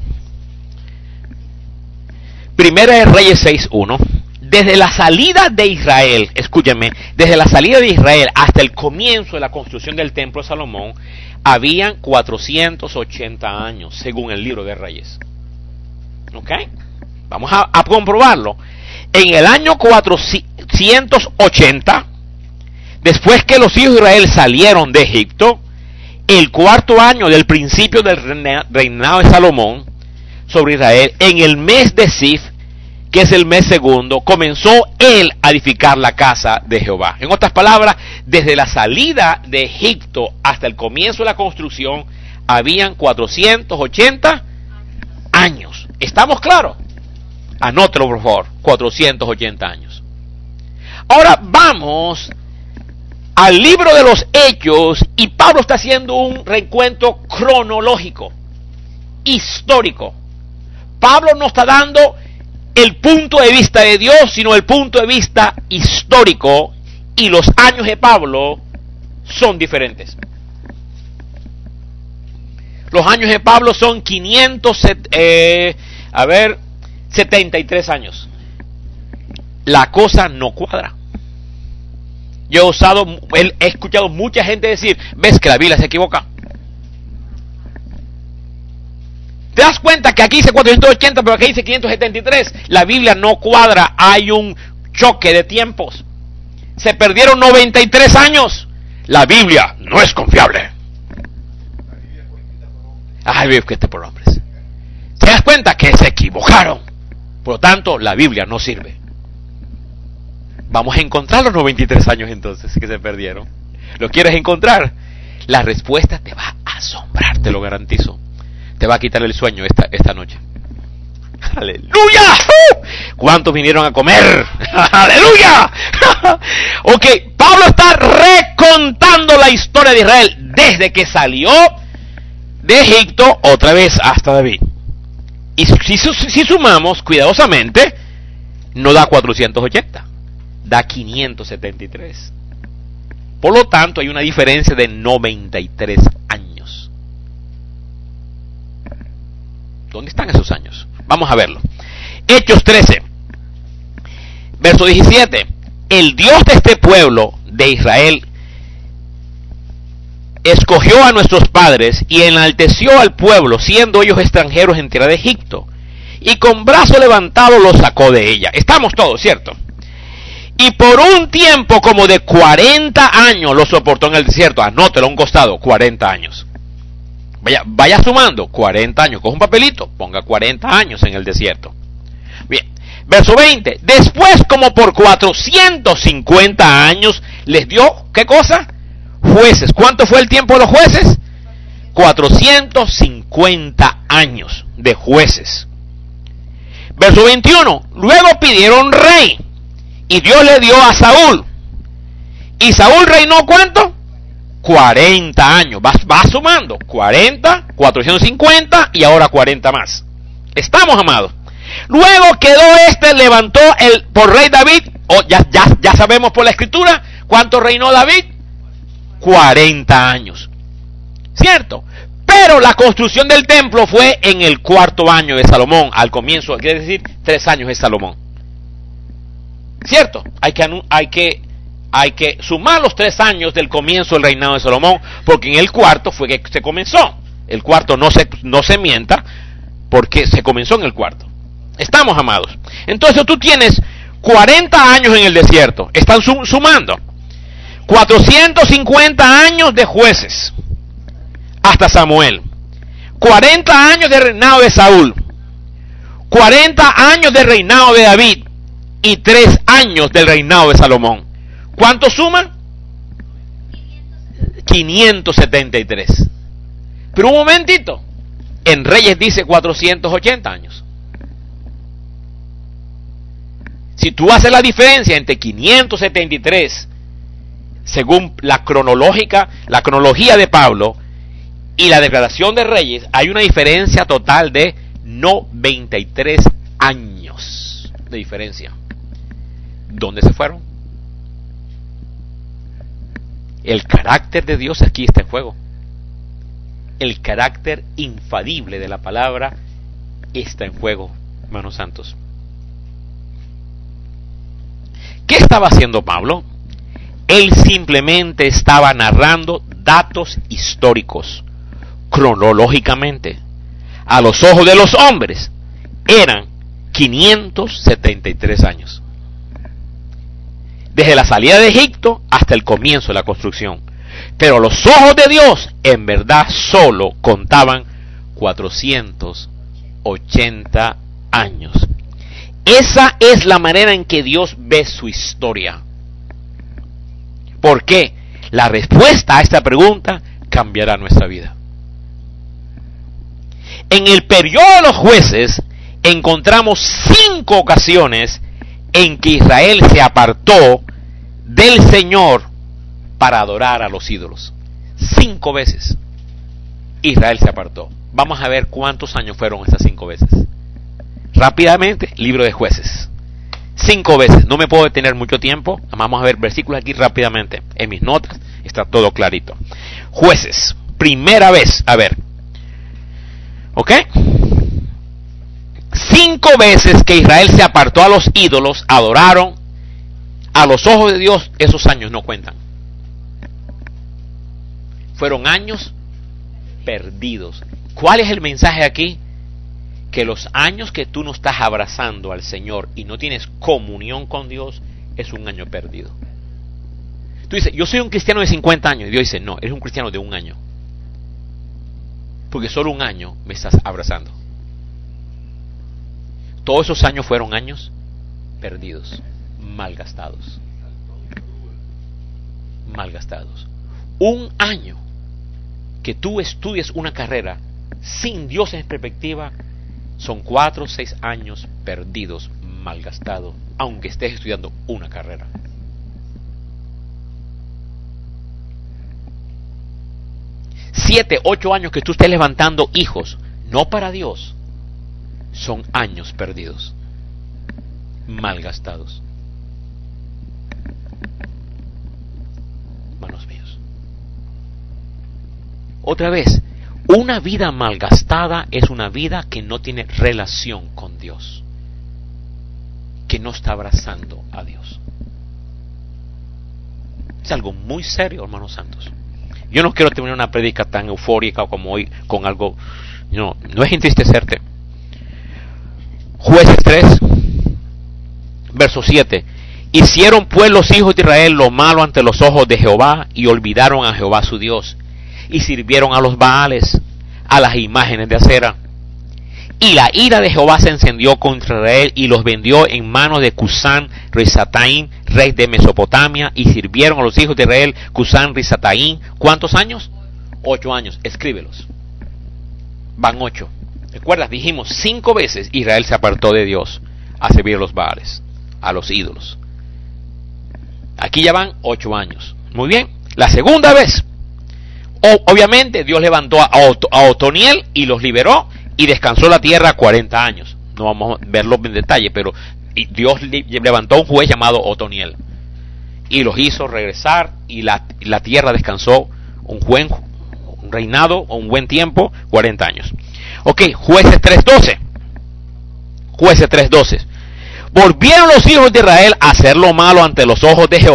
Primera de Reyes seis uno. Desde la salida de Israel, escúchame, desde la salida de Israel hasta el comienzo de la construcción del templo de Salomón, habían cuatrocientos ochenta años, según el libro de Reyes. ¿Ok? Vamos a, a comprobarlo. En el año cuatrocientos ochenta, después que los hijos de Israel salieron de Egipto, el cuarto año del principio del reinado de Salomón sobre Israel, en el mes de Sif, que es el mes segundo, comenzó él a edificar la casa de Jehová. En otras palabras, desde la salida de Egipto hasta el comienzo de la construcción, habían cuatrocientos ochenta años. ¿Estamos claros? Anótelo, por favor, cuatrocientos ochenta años. Ahora vamos al libro de los Hechos, y Pablo está haciendo un recuento cronológico, histórico. Pablo no está dando el punto de vista de Dios, sino el punto de vista histórico, y los años de Pablo son diferentes. Los años de Pablo son quinientos, eh, a ver, setenta y tres años. La cosa no cuadra. Yo he usado, he escuchado mucha gente decir, ves que la Biblia se equivoca. ¿Te das cuenta que aquí dice cuatrocientos ochenta, pero aquí dice quinientos setenta y tres? La Biblia no cuadra, hay un choque de tiempos. Se perdieron noventa y tres años. La Biblia no es confiable. Ay, Biblia escrita por hombres. ¿Te das cuenta que se equivocaron? Por lo tanto, la Biblia no sirve. Vamos a encontrar los noventa y tres años entonces que se perdieron. ¿Lo quieres encontrar? La respuesta te va a asombrar, te lo garantizo. Te va a quitar el sueño esta, esta noche. ¡Aleluya! ¡Uh! ¿Cuántos vinieron a comer? ¡Aleluya! Ok, Pablo está recontando la historia de Israel desde que salió de Egipto otra vez hasta David. Y si, si sumamos cuidadosamente, no da cuatrocientos ochenta, da quinientos setenta y tres. Por lo tanto, hay una diferencia de noventa y tres años. ¿Dónde están esos años? Vamos a verlo. Hechos trece, verso diecisiete. El Dios de este pueblo de Israel escogió a nuestros padres y enalteció al pueblo, siendo ellos extranjeros en tierra de Egipto, y con brazo levantado los sacó de ella. Estamos todos, ¿cierto? Y por un tiempo como de cuarenta años los soportó en el desierto. Anótelo a un costado, cuarenta años. Vaya, vaya sumando, cuarenta años. Coge un papelito, ponga cuarenta años en el desierto. Bien, verso veinte. Después, como por cuatrocientos cincuenta años, les dio, ¿qué cosa? Jueces. ¿Cuánto fue el tiempo de los jueces? cuatrocientos cincuenta años de jueces. Verso veintiuno. Luego pidieron rey, y Dios le dio a Saúl. ¿Y Saúl reinó cuánto? cuarenta años. Va, va sumando. cuarenta, cuatrocientos cincuenta y ahora cuarenta más. Estamos, amados. Luego quedó este, levantó el por rey David. Oh, ya, ya, ya sabemos por la escritura cuánto reinó David. cuarenta años. ¿Cierto? Pero la construcción del templo fue en el cuarto año de Salomón. Al comienzo, quiere decir, tres años de Salomón. ¿Cierto? Hay que, hay que hay que sumar los tres años del comienzo del reinado de Salomón, porque en el cuarto fue que se comenzó. El cuarto no se, no se mienta, porque se comenzó en el cuarto. Estamos, amados. Entonces tú tienes cuarenta años en el desierto. Están sum, sumando. cuatrocientos cincuenta años de jueces hasta Samuel. cuarenta años de reinado de Saúl. cuarenta años de reinado de David. Y tres años del reinado de Salomón. ¿Cuánto suman? quinientos setenta y tres. Pero un momentito. En Reyes dice cuatrocientos ochenta años. Si tú haces la diferencia entre quinientos setenta y tres, según la cronológica, la cronología de Pablo y la declaración de Reyes, hay una diferencia total de noventa y tres años de diferencia. ¿Dónde se fueron? El carácter de Dios aquí está en juego. El carácter infalible de la palabra está en juego, hermanos santos. ¿Qué estaba haciendo Pablo? Él simplemente estaba narrando datos históricos, cronológicamente. A los ojos de los hombres, eran quinientos setenta y tres años. Desde la salida de Egipto hasta el comienzo de la construcción. Pero a los ojos de Dios, en verdad, solo contaban cuatrocientos ochenta años. Esa es la manera en que Dios ve su historia. ¿Por qué? La respuesta a esta pregunta cambiará nuestra vida. En el periodo de los jueces encontramos cinco ocasiones en que Israel se apartó del Señor para adorar a los ídolos. Cinco veces Israel se apartó. Vamos a ver cuántos años fueron esas cinco veces. Rápidamente, libro de Jueces. Cinco veces. No me puedo detener mucho tiempo. Vamos a ver versículos aquí rápidamente. En mis notas está todo clarito. Jueces. Primera vez. A ver. ¿Ok? Cinco veces que Israel se apartó a los ídolos, adoraron. A los ojos de Dios, esos años no cuentan. Fueron años perdidos. ¿Cuál es el mensaje aquí? Que los años que tú no estás abrazando al Señor y no tienes comunión con Dios, es un año perdido. Tú dices, yo soy un cristiano de cincuenta años. Y Dios dice, no, eres un cristiano de un año. Porque solo un año me estás abrazando. Todos esos años fueron años perdidos, malgastados. Malgastados. Un año que tú estudies una carrera sin Dios en perspectiva, son cuatro o seis años perdidos, malgastados, aunque estés estudiando una carrera. Siete, ocho años que tú estés levantando hijos, no para Dios, son años perdidos, malgastados. Hermanos míos. Otra vez, una vida malgastada es una vida que no tiene relación con Dios, que no está abrazando a Dios. Es algo muy serio, hermanos santos. Yo no quiero terminar una prédica tan eufórica como hoy con algo, no, no es entristecerte. Jueces tres, verso siete. Hicieron pues los hijos de Israel lo malo ante los ojos de Jehová y olvidaron a Jehová su Dios y sirvieron a los Baales, a las imágenes de acera. Y la ira de Jehová se encendió contra Israel y los vendió en manos de Cusán Risataim, rey de Mesopotamia, y sirvieron a los hijos de Israel Cusán Risataim. ¿Cuántos años? Ocho años. Escríbelos. Van ocho. ¿Recuerdas? Dijimos cinco veces Israel se apartó de Dios a servir a los Baales, a los ídolos. Aquí ya van ocho años. Muy bien. La segunda vez, o, obviamente Dios levantó a, Ot- a Otoniel y los liberó y descansó la tierra cuarenta años. No vamos a verlo en detalle, pero Dios levantó un juez llamado Otoniel y los hizo regresar y la, la tierra descansó un buen un reinado o un buen tiempo, cuarenta años. Ok, Jueces tres doce. Jueces tres doce. Volvieron los hijos de Israel a hacer lo malo ante los ojos de Jehová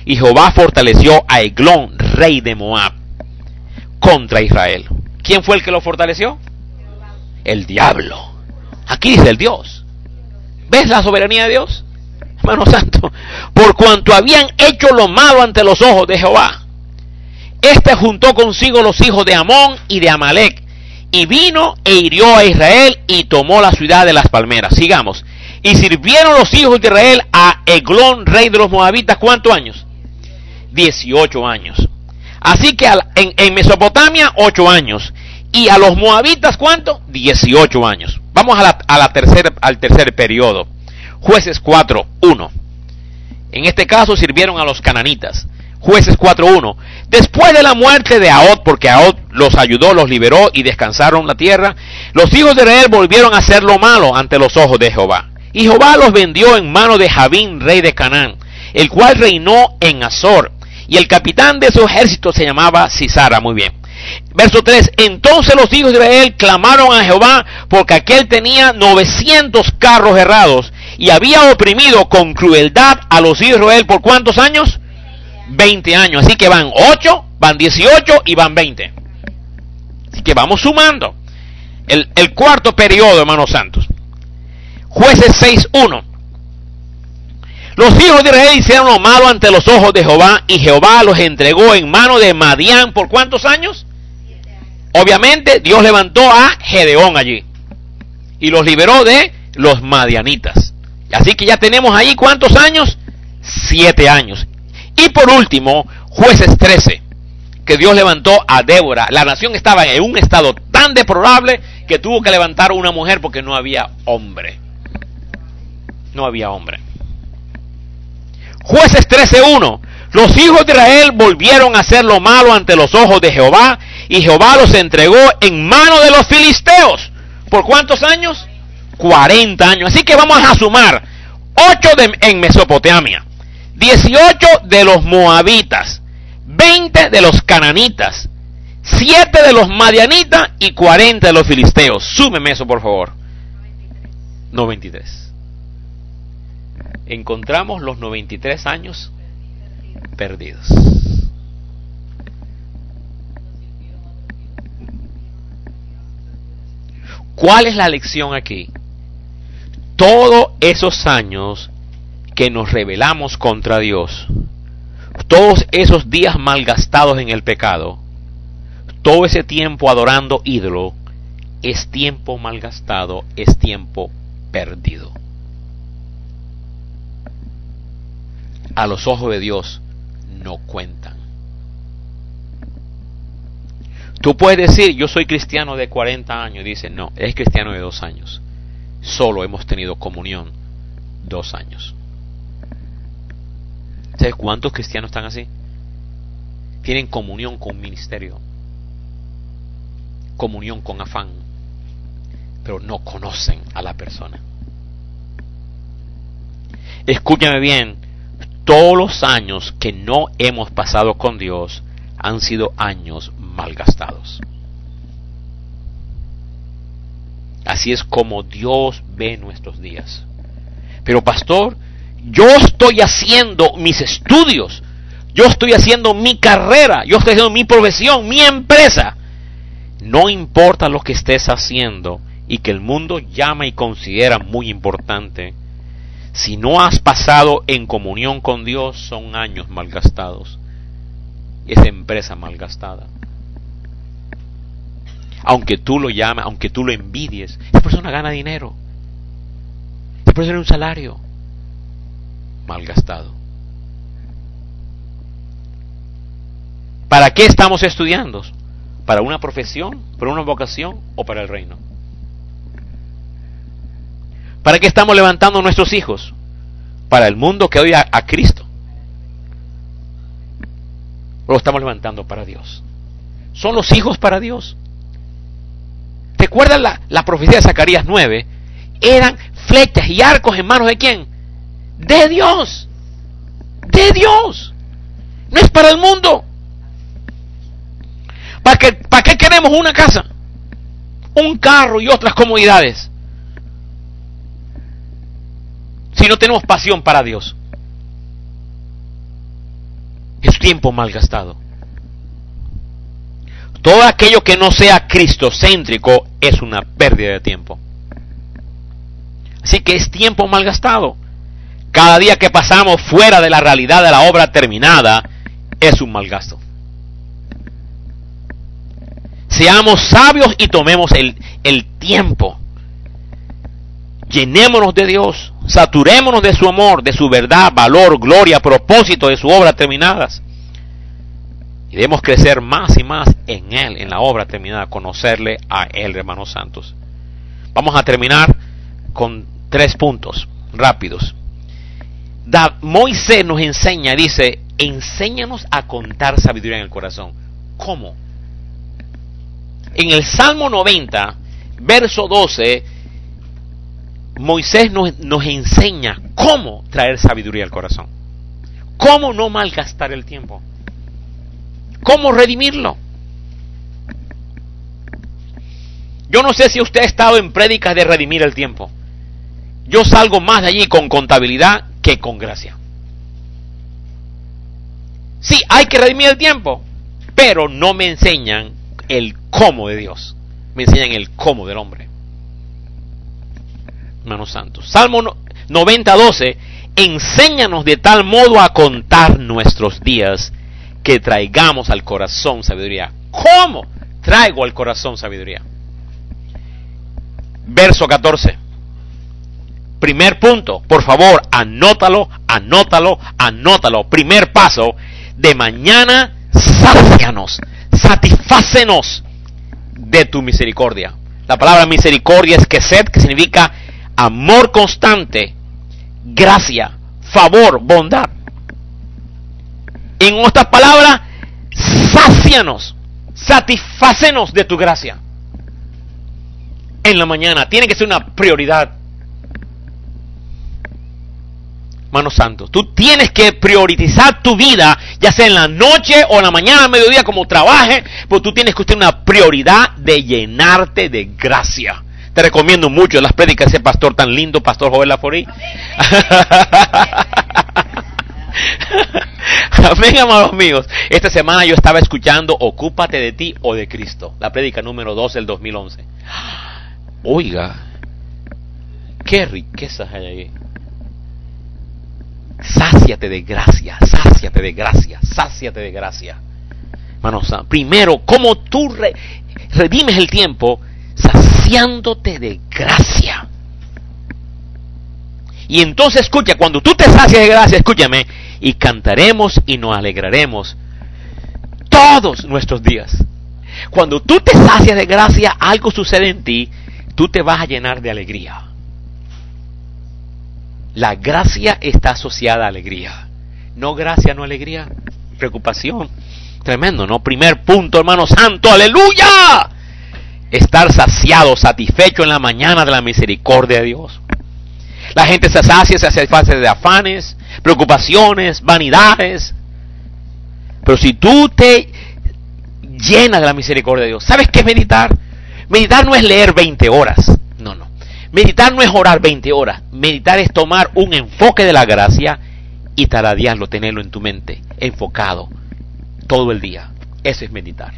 y Jehová fortaleció a Eglón, rey de Moab, contra Israel. ¿Quién fue el que lo fortaleció? El diablo. Aquí dice el Dios. ¿Ves la soberanía de Dios? Hermano santo, por cuanto habían hecho lo malo ante los ojos de Jehová, este juntó consigo los hijos de Amón y de Amalec, y vino e hirió a Israel y tomó la ciudad de las palmeras. Sigamos. Y sirvieron los hijos de Israel a Eglón, rey de los moabitas, ¿cuántos años? dieciocho años. Así que en, en Mesopotamia, ocho años. Y a los moabitas, ¿cuánto? dieciocho años. Vamos a la, a la tercer, al tercer periodo. Jueces cuatro, uno. En este caso sirvieron a los cananitas. Jueces cuatro, uno. Después de la muerte de Ahod, porque Ahod los ayudó, los liberó y descansaron la tierra, los hijos de Israel volvieron a hacer lo malo ante los ojos de Jehová. Y Jehová los vendió en mano de Jabín, rey de Canaán, el cual reinó en Azor. Y el capitán de su ejército se llamaba Sisara. Muy bien. Verso tres. Entonces los hijos de Israel clamaron a Jehová, porque aquel tenía novecientos carros herrados, y había oprimido con crueldad a los hijos de Israel. ¿Por cuántos años? veinte años. Así que van ocho, van dieciocho y van veinte. Así que vamos sumando. El, el cuarto periodo, hermanos santos. Jueces seis, uno. Los hijos de Israel hicieron lo malo ante los ojos de Jehová, y Jehová los entregó en mano de Madián. ¿Por cuántos años? Obviamente Dios levantó a Gedeón allí y los liberó de los madianitas. Así que ya tenemos ahí ¿cuántos años? Siete años. Y por último, Jueces trece, que Dios levantó a Débora. La nación estaba en un estado tan deplorable que tuvo que levantar a una mujer porque no había hombre. No había hombre. Jueces trece, uno. Los hijos de Israel volvieron a hacer lo malo ante los ojos de Jehová, y Jehová los entregó en mano de los filisteos. ¿Por cuántos años? cuarenta años. Así que vamos a sumar ocho de, en Mesopotamia, dieciocho de los moabitas, veinte de los cananitas, siete de los madianitas y cuarenta de los filisteos. Súmeme eso, por favor. noventa y tres. Encontramos los noventa y tres años perdidos. ¿Cuál es la lección aquí? Todos esos años que nos rebelamos contra Dios, todos esos días malgastados en el pecado, todo ese tiempo adorando ídolo, es tiempo malgastado, es tiempo perdido. A los ojos de Dios no cuentan. Tú puedes decir, yo soy cristiano de cuarenta años. Dice, no, eres cristiano de dos años. Solo hemos tenido comunión dos años. ¿Sabes cuántos cristianos están así? Tienen comunión con ministerio, comunión con afán, pero no conocen a la persona. Escúchame bien, todos los años que no hemos pasado con Dios han sido años malgastados. Así es como Dios ve nuestros días. Pero pastor, yo estoy haciendo mis estudios, yo estoy haciendo mi carrera, yo estoy haciendo mi profesión, mi empresa. No importa lo que estés haciendo y que el mundo llama y considera muy importante, si no has pasado en comunión con Dios, son años malgastados. Esa empresa malgastada. Aunque tú lo llames, aunque tú lo envidies, esa persona gana dinero. Esa persona tiene un salario malgastado. ¿Para qué estamos estudiando? ¿Para una profesión, para una vocación o para el reino? ¿Para qué estamos levantando a nuestros hijos? ¿Para el mundo que odia a Cristo? ¿O lo estamos levantando para Dios? ¿Son los hijos para Dios? ¿Te acuerdas la, la profecía de Zacarías nueve? Eran flechas y arcos en manos de ¿quién? De Dios. De Dios. No es para el mundo. ¿Para qué, para qué queremos una casa, un carro y otras comodidades si no tenemos pasión para Dios? tiempo malgastado. Todo aquello que no sea cristocéntrico es una pérdida de tiempo. Así que es tiempo malgastado. Cada día que pasamos fuera de la realidad de la obra terminada es un malgasto. Seamos sabios y tomemos el, el tiempo. Llenémonos de Dios, saturémonos de su amor, de su verdad, valor, gloria, propósito de su obra terminadas. Y debemos crecer más y más en Él, en la obra terminada, conocerle a Él, hermanos santos. Vamos a terminar con tres puntos rápidos. Da, Moisés nos enseña, dice, enséñanos a contar sabiduría en el corazón. ¿Cómo? En el Salmo noventa, verso doce, Moisés nos, nos enseña cómo traer sabiduría al corazón. Cómo no malgastar el tiempo. Cómo redimirlo. Yo no sé si usted ha estado en prédicas de redimir el tiempo. Yo salgo más de allí con contabilidad que con gracia. Sí, hay que redimir el tiempo, pero no me enseñan el cómo de Dios. Me enseñan el cómo del hombre. Hermanos santos. Salmo noventa, doce. Enséñanos de tal modo a contar nuestros días que traigamos al corazón sabiduría. ¿Cómo traigo al corazón sabiduría? Verso catorce. Primer punto, por favor, anótalo, anótalo, anótalo. Primer paso, de mañana sácianos, satisfácenos de tu misericordia. La palabra misericordia es kesed, que significa amor constante, gracia, favor, bondad. En otras palabras, sácianos, satisfácenos de tu gracia. En la mañana, tiene que ser una prioridad. Hermanos santos, tú tienes que priorizar tu vida, ya sea en la noche o en la mañana, al mediodía, como trabaje, pero tú tienes que tener una prioridad de llenarte de gracia. Te recomiendo mucho las prédicas de ese pastor tan lindo, Pastor Joel Laforí. Amén, amados míos. Esta semana yo estaba escuchando Ocúpate de ti o de Cristo, la prédica número dos del dos mil once. Oiga, qué riquezas hay ahí. Sáciate de gracia, sáciate de gracia, sáciate de gracia. Hermanos, primero, ¿cómo tú re, redimes el tiempo? Saciándote de gracia. Y entonces escucha, cuando tú te sacias de gracia, escúchame, y cantaremos y nos alegraremos todos nuestros días. Cuando tú te sacias de gracia, algo sucede en ti, tú te vas a llenar de alegría. La gracia está asociada a alegría. No gracia, no alegría. Preocupación. Tremendo, ¿no? Primer punto, hermano santo, aleluya. Estar saciado, satisfecho en la mañana de la misericordia de Dios. La gente se sacia, se satisface de afanes, preocupaciones, vanidades. Pero si tú te llenas de la misericordia de Dios, ¿sabes qué es meditar? Meditar no es leer veinte horas. No, no. Meditar no es orar veinte horas. Meditar es tomar un enfoque de la gracia y taradearlo, tenerlo en tu mente, enfocado, todo el día. Eso es meditar.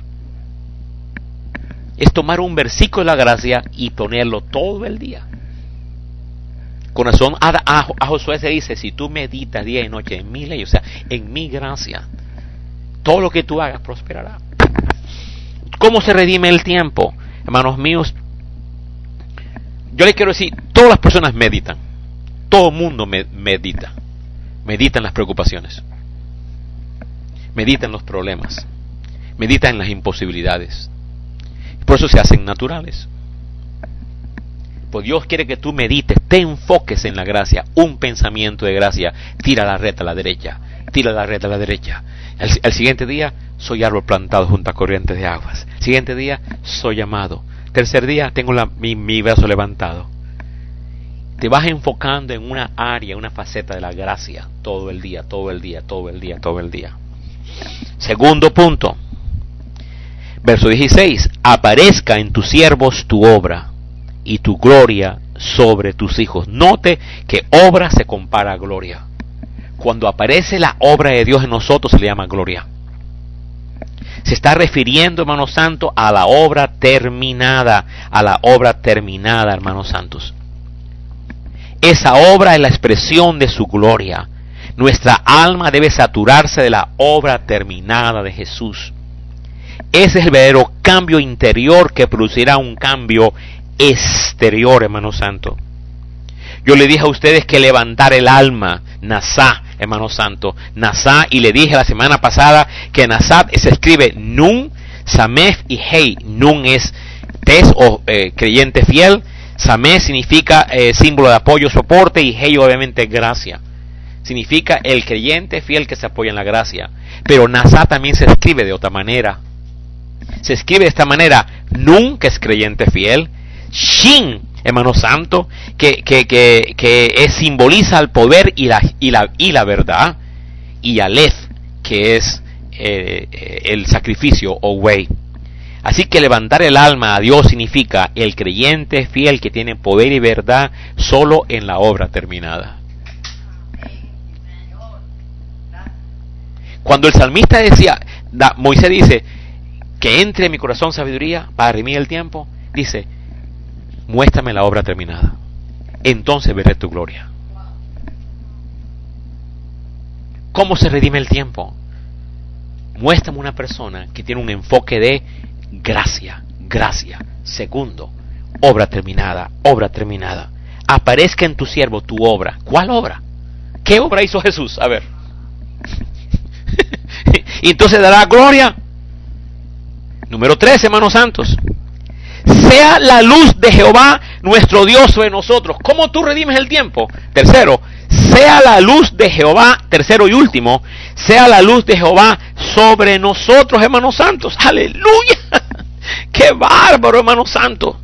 Es tomar un versículo de la gracia y ponerlo todo el día. Con razón a, a, a Josué se dice, si tú meditas día y noche en mi ley, o sea, en mi gracia, todo lo que tú hagas prosperará. ¿Cómo se redime el tiempo? Hermanos míos, yo les quiero decir, todas las personas meditan. Todo el mundo me, medita. Medita en las preocupaciones. Medita en los problemas. Medita en las imposibilidades. Por eso se hacen naturales. Pues Dios quiere que tú medites, te enfoques en la gracia. Un pensamiento de gracia. Tira la red a la derecha. Tira la red a la derecha. El, el siguiente día, soy árbol plantado junto a corrientes de aguas. El siguiente día, soy amado. Tercer día, tengo la, mi, mi brazo levantado. Te vas enfocando en una área, una faceta de la gracia. Todo el día, todo el día, todo el día, todo el día. Segundo punto. Verso dieciséis. Aparezca en tus siervos tu obra y tu gloria sobre tus hijos. Note que obra se compara a gloria. Cuando aparece la obra de Dios en nosotros se le llama gloria. Se está refiriendo, hermanos santos, a la obra terminada, a la obra terminada, hermanos santos. Esa obra es la expresión de su gloria. Nuestra alma debe saturarse de la obra terminada de Jesús. Ese es el verdadero cambio interior que producirá un cambio exterior, hermanos santos. Yo le dije a ustedes que levantar el alma, Nasá, hermano santo, Nasá, y le dije la semana pasada que Nasá se escribe Nun, Samef y Hei. Nun es tes o eh, creyente fiel, Samef significa eh, símbolo de apoyo, soporte, y Hei obviamente gracia. Significa el creyente fiel que se apoya en la gracia. Pero Nasá también se escribe de otra manera. Se escribe de esta manera: Nun, que es creyente fiel, Shin, hermano santo, que, que, que, que es, simboliza el poder y la, y la, y la verdad, y Aleph, que es eh, el sacrificio o way. Así que levantar el alma a Dios significa el creyente fiel que tiene poder y verdad solo en la obra terminada. Cuando el salmista decía, da, Moisés dice, que entre en mi corazón sabiduría para redimir el tiempo, dice, muéstrame la obra terminada, entonces veré tu gloria. ¿Cómo se redime el tiempo? Muéstrame una persona que tiene un enfoque de gracia, gracia. Segundo, obra terminada, obra terminada. Aparezca en tu siervo tu obra. ¿Cuál obra? ¿Qué obra hizo Jesús? A ver. Y entonces dará gloria. Número tres, hermanos santos. Sea la luz de Jehová nuestro Dios sobre nosotros. ¿Cómo tú redimes el tiempo? Tercero, sea la luz de Jehová, tercero y último, sea la luz de Jehová sobre nosotros, hermanos santos. ¡Aleluya! ¡Qué bárbaro, hermanos santos!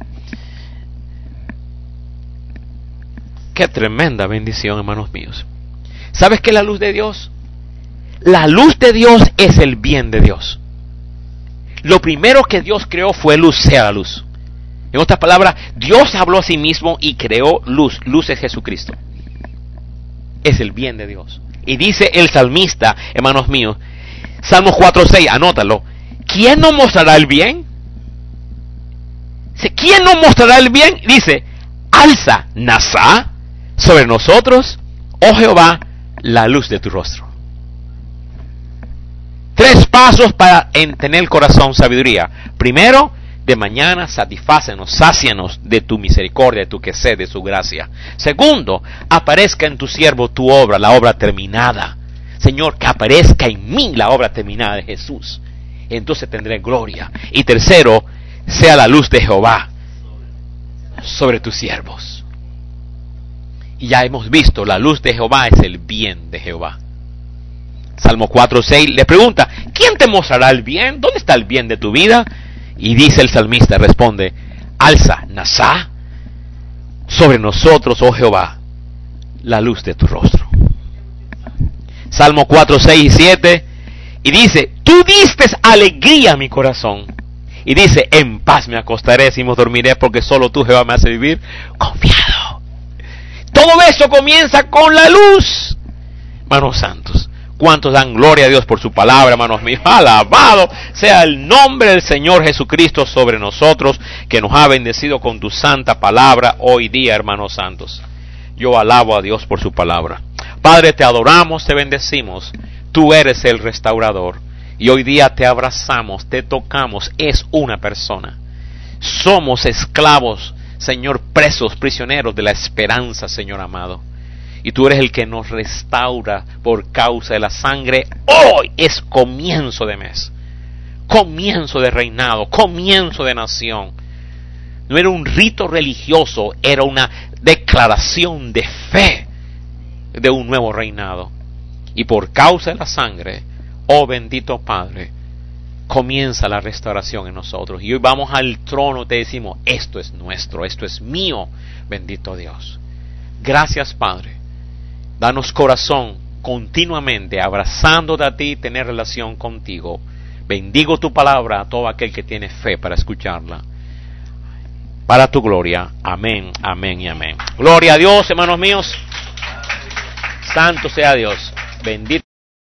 ¡Qué tremenda bendición, hermanos míos! ¿Sabes qué es la luz de Dios? La luz de Dios es el bien de Dios. Lo primero que Dios creó fue luz, sea la luz. En otras palabras, Dios habló a sí mismo y creó luz. Luz es Jesucristo. Es el bien de Dios. Y dice el salmista, hermanos míos, Salmos cuatro seis, anótalo. ¿Quién nos mostrará el bien? ¿Quién nos mostrará el bien? Dice, alza, Nasá, sobre nosotros, oh Jehová, la luz de tu rostro. Tres pasos para tener el corazón sabiduría. Primero, de mañana satisfácenos, sácianos de tu misericordia, de tu que sé, de su gracia. Segundo, aparezca en tu siervo tu obra, la obra terminada. Señor, que aparezca en mí la obra terminada de Jesús. Entonces tendré gloria. Y tercero, sea la luz de Jehová sobre tus siervos. Y ya hemos visto, la luz de Jehová es el bien de Jehová. Salmo cuatro seis le pregunta, ¿quién te mostrará el bien? ¿Dónde está el bien de tu vida? Y dice el salmista, responde, alza, Nasá, sobre nosotros, oh Jehová, la luz de tu rostro. Salmo cuatro seis y siete, y dice, tú diste alegría a mi corazón. Y dice, en paz me acostaré, si me dormiré, porque solo tú, Jehová, me hace vivir confiado. Todo eso comienza con la luz. Hermanos santos, ¿cuántos dan gloria a Dios por su palabra, hermanos míos? Alabado sea el nombre del Señor Jesucristo sobre nosotros, que nos ha bendecido con tu santa palabra hoy día, hermanos santos. Yo alabo a Dios por su palabra. Padre, te adoramos, te bendecimos. Tú eres el restaurador. Y hoy día te abrazamos, te tocamos. Es una persona. Somos esclavos, Señor, presos, prisioneros de la esperanza, Señor amado. Y tú eres el que nos restaura por causa de la sangre. Hoy es comienzo de mes, comienzo de reinado, comienzo de nación. No era un rito religioso, era una declaración de fe de un nuevo reinado. Y por causa de la sangre, oh bendito Padre, comienza la restauración en nosotros. Y hoy vamos al trono, te decimos, esto es nuestro, esto es mío, bendito Dios. Gracias, Padre. Danos corazón continuamente abrazándote a ti, tener relación contigo. Bendigo tu palabra a todo aquel que tiene fe para escucharla. Para tu gloria. Amén, amén y amén. Gloria a Dios, hermanos míos. Santo sea Dios. Bendito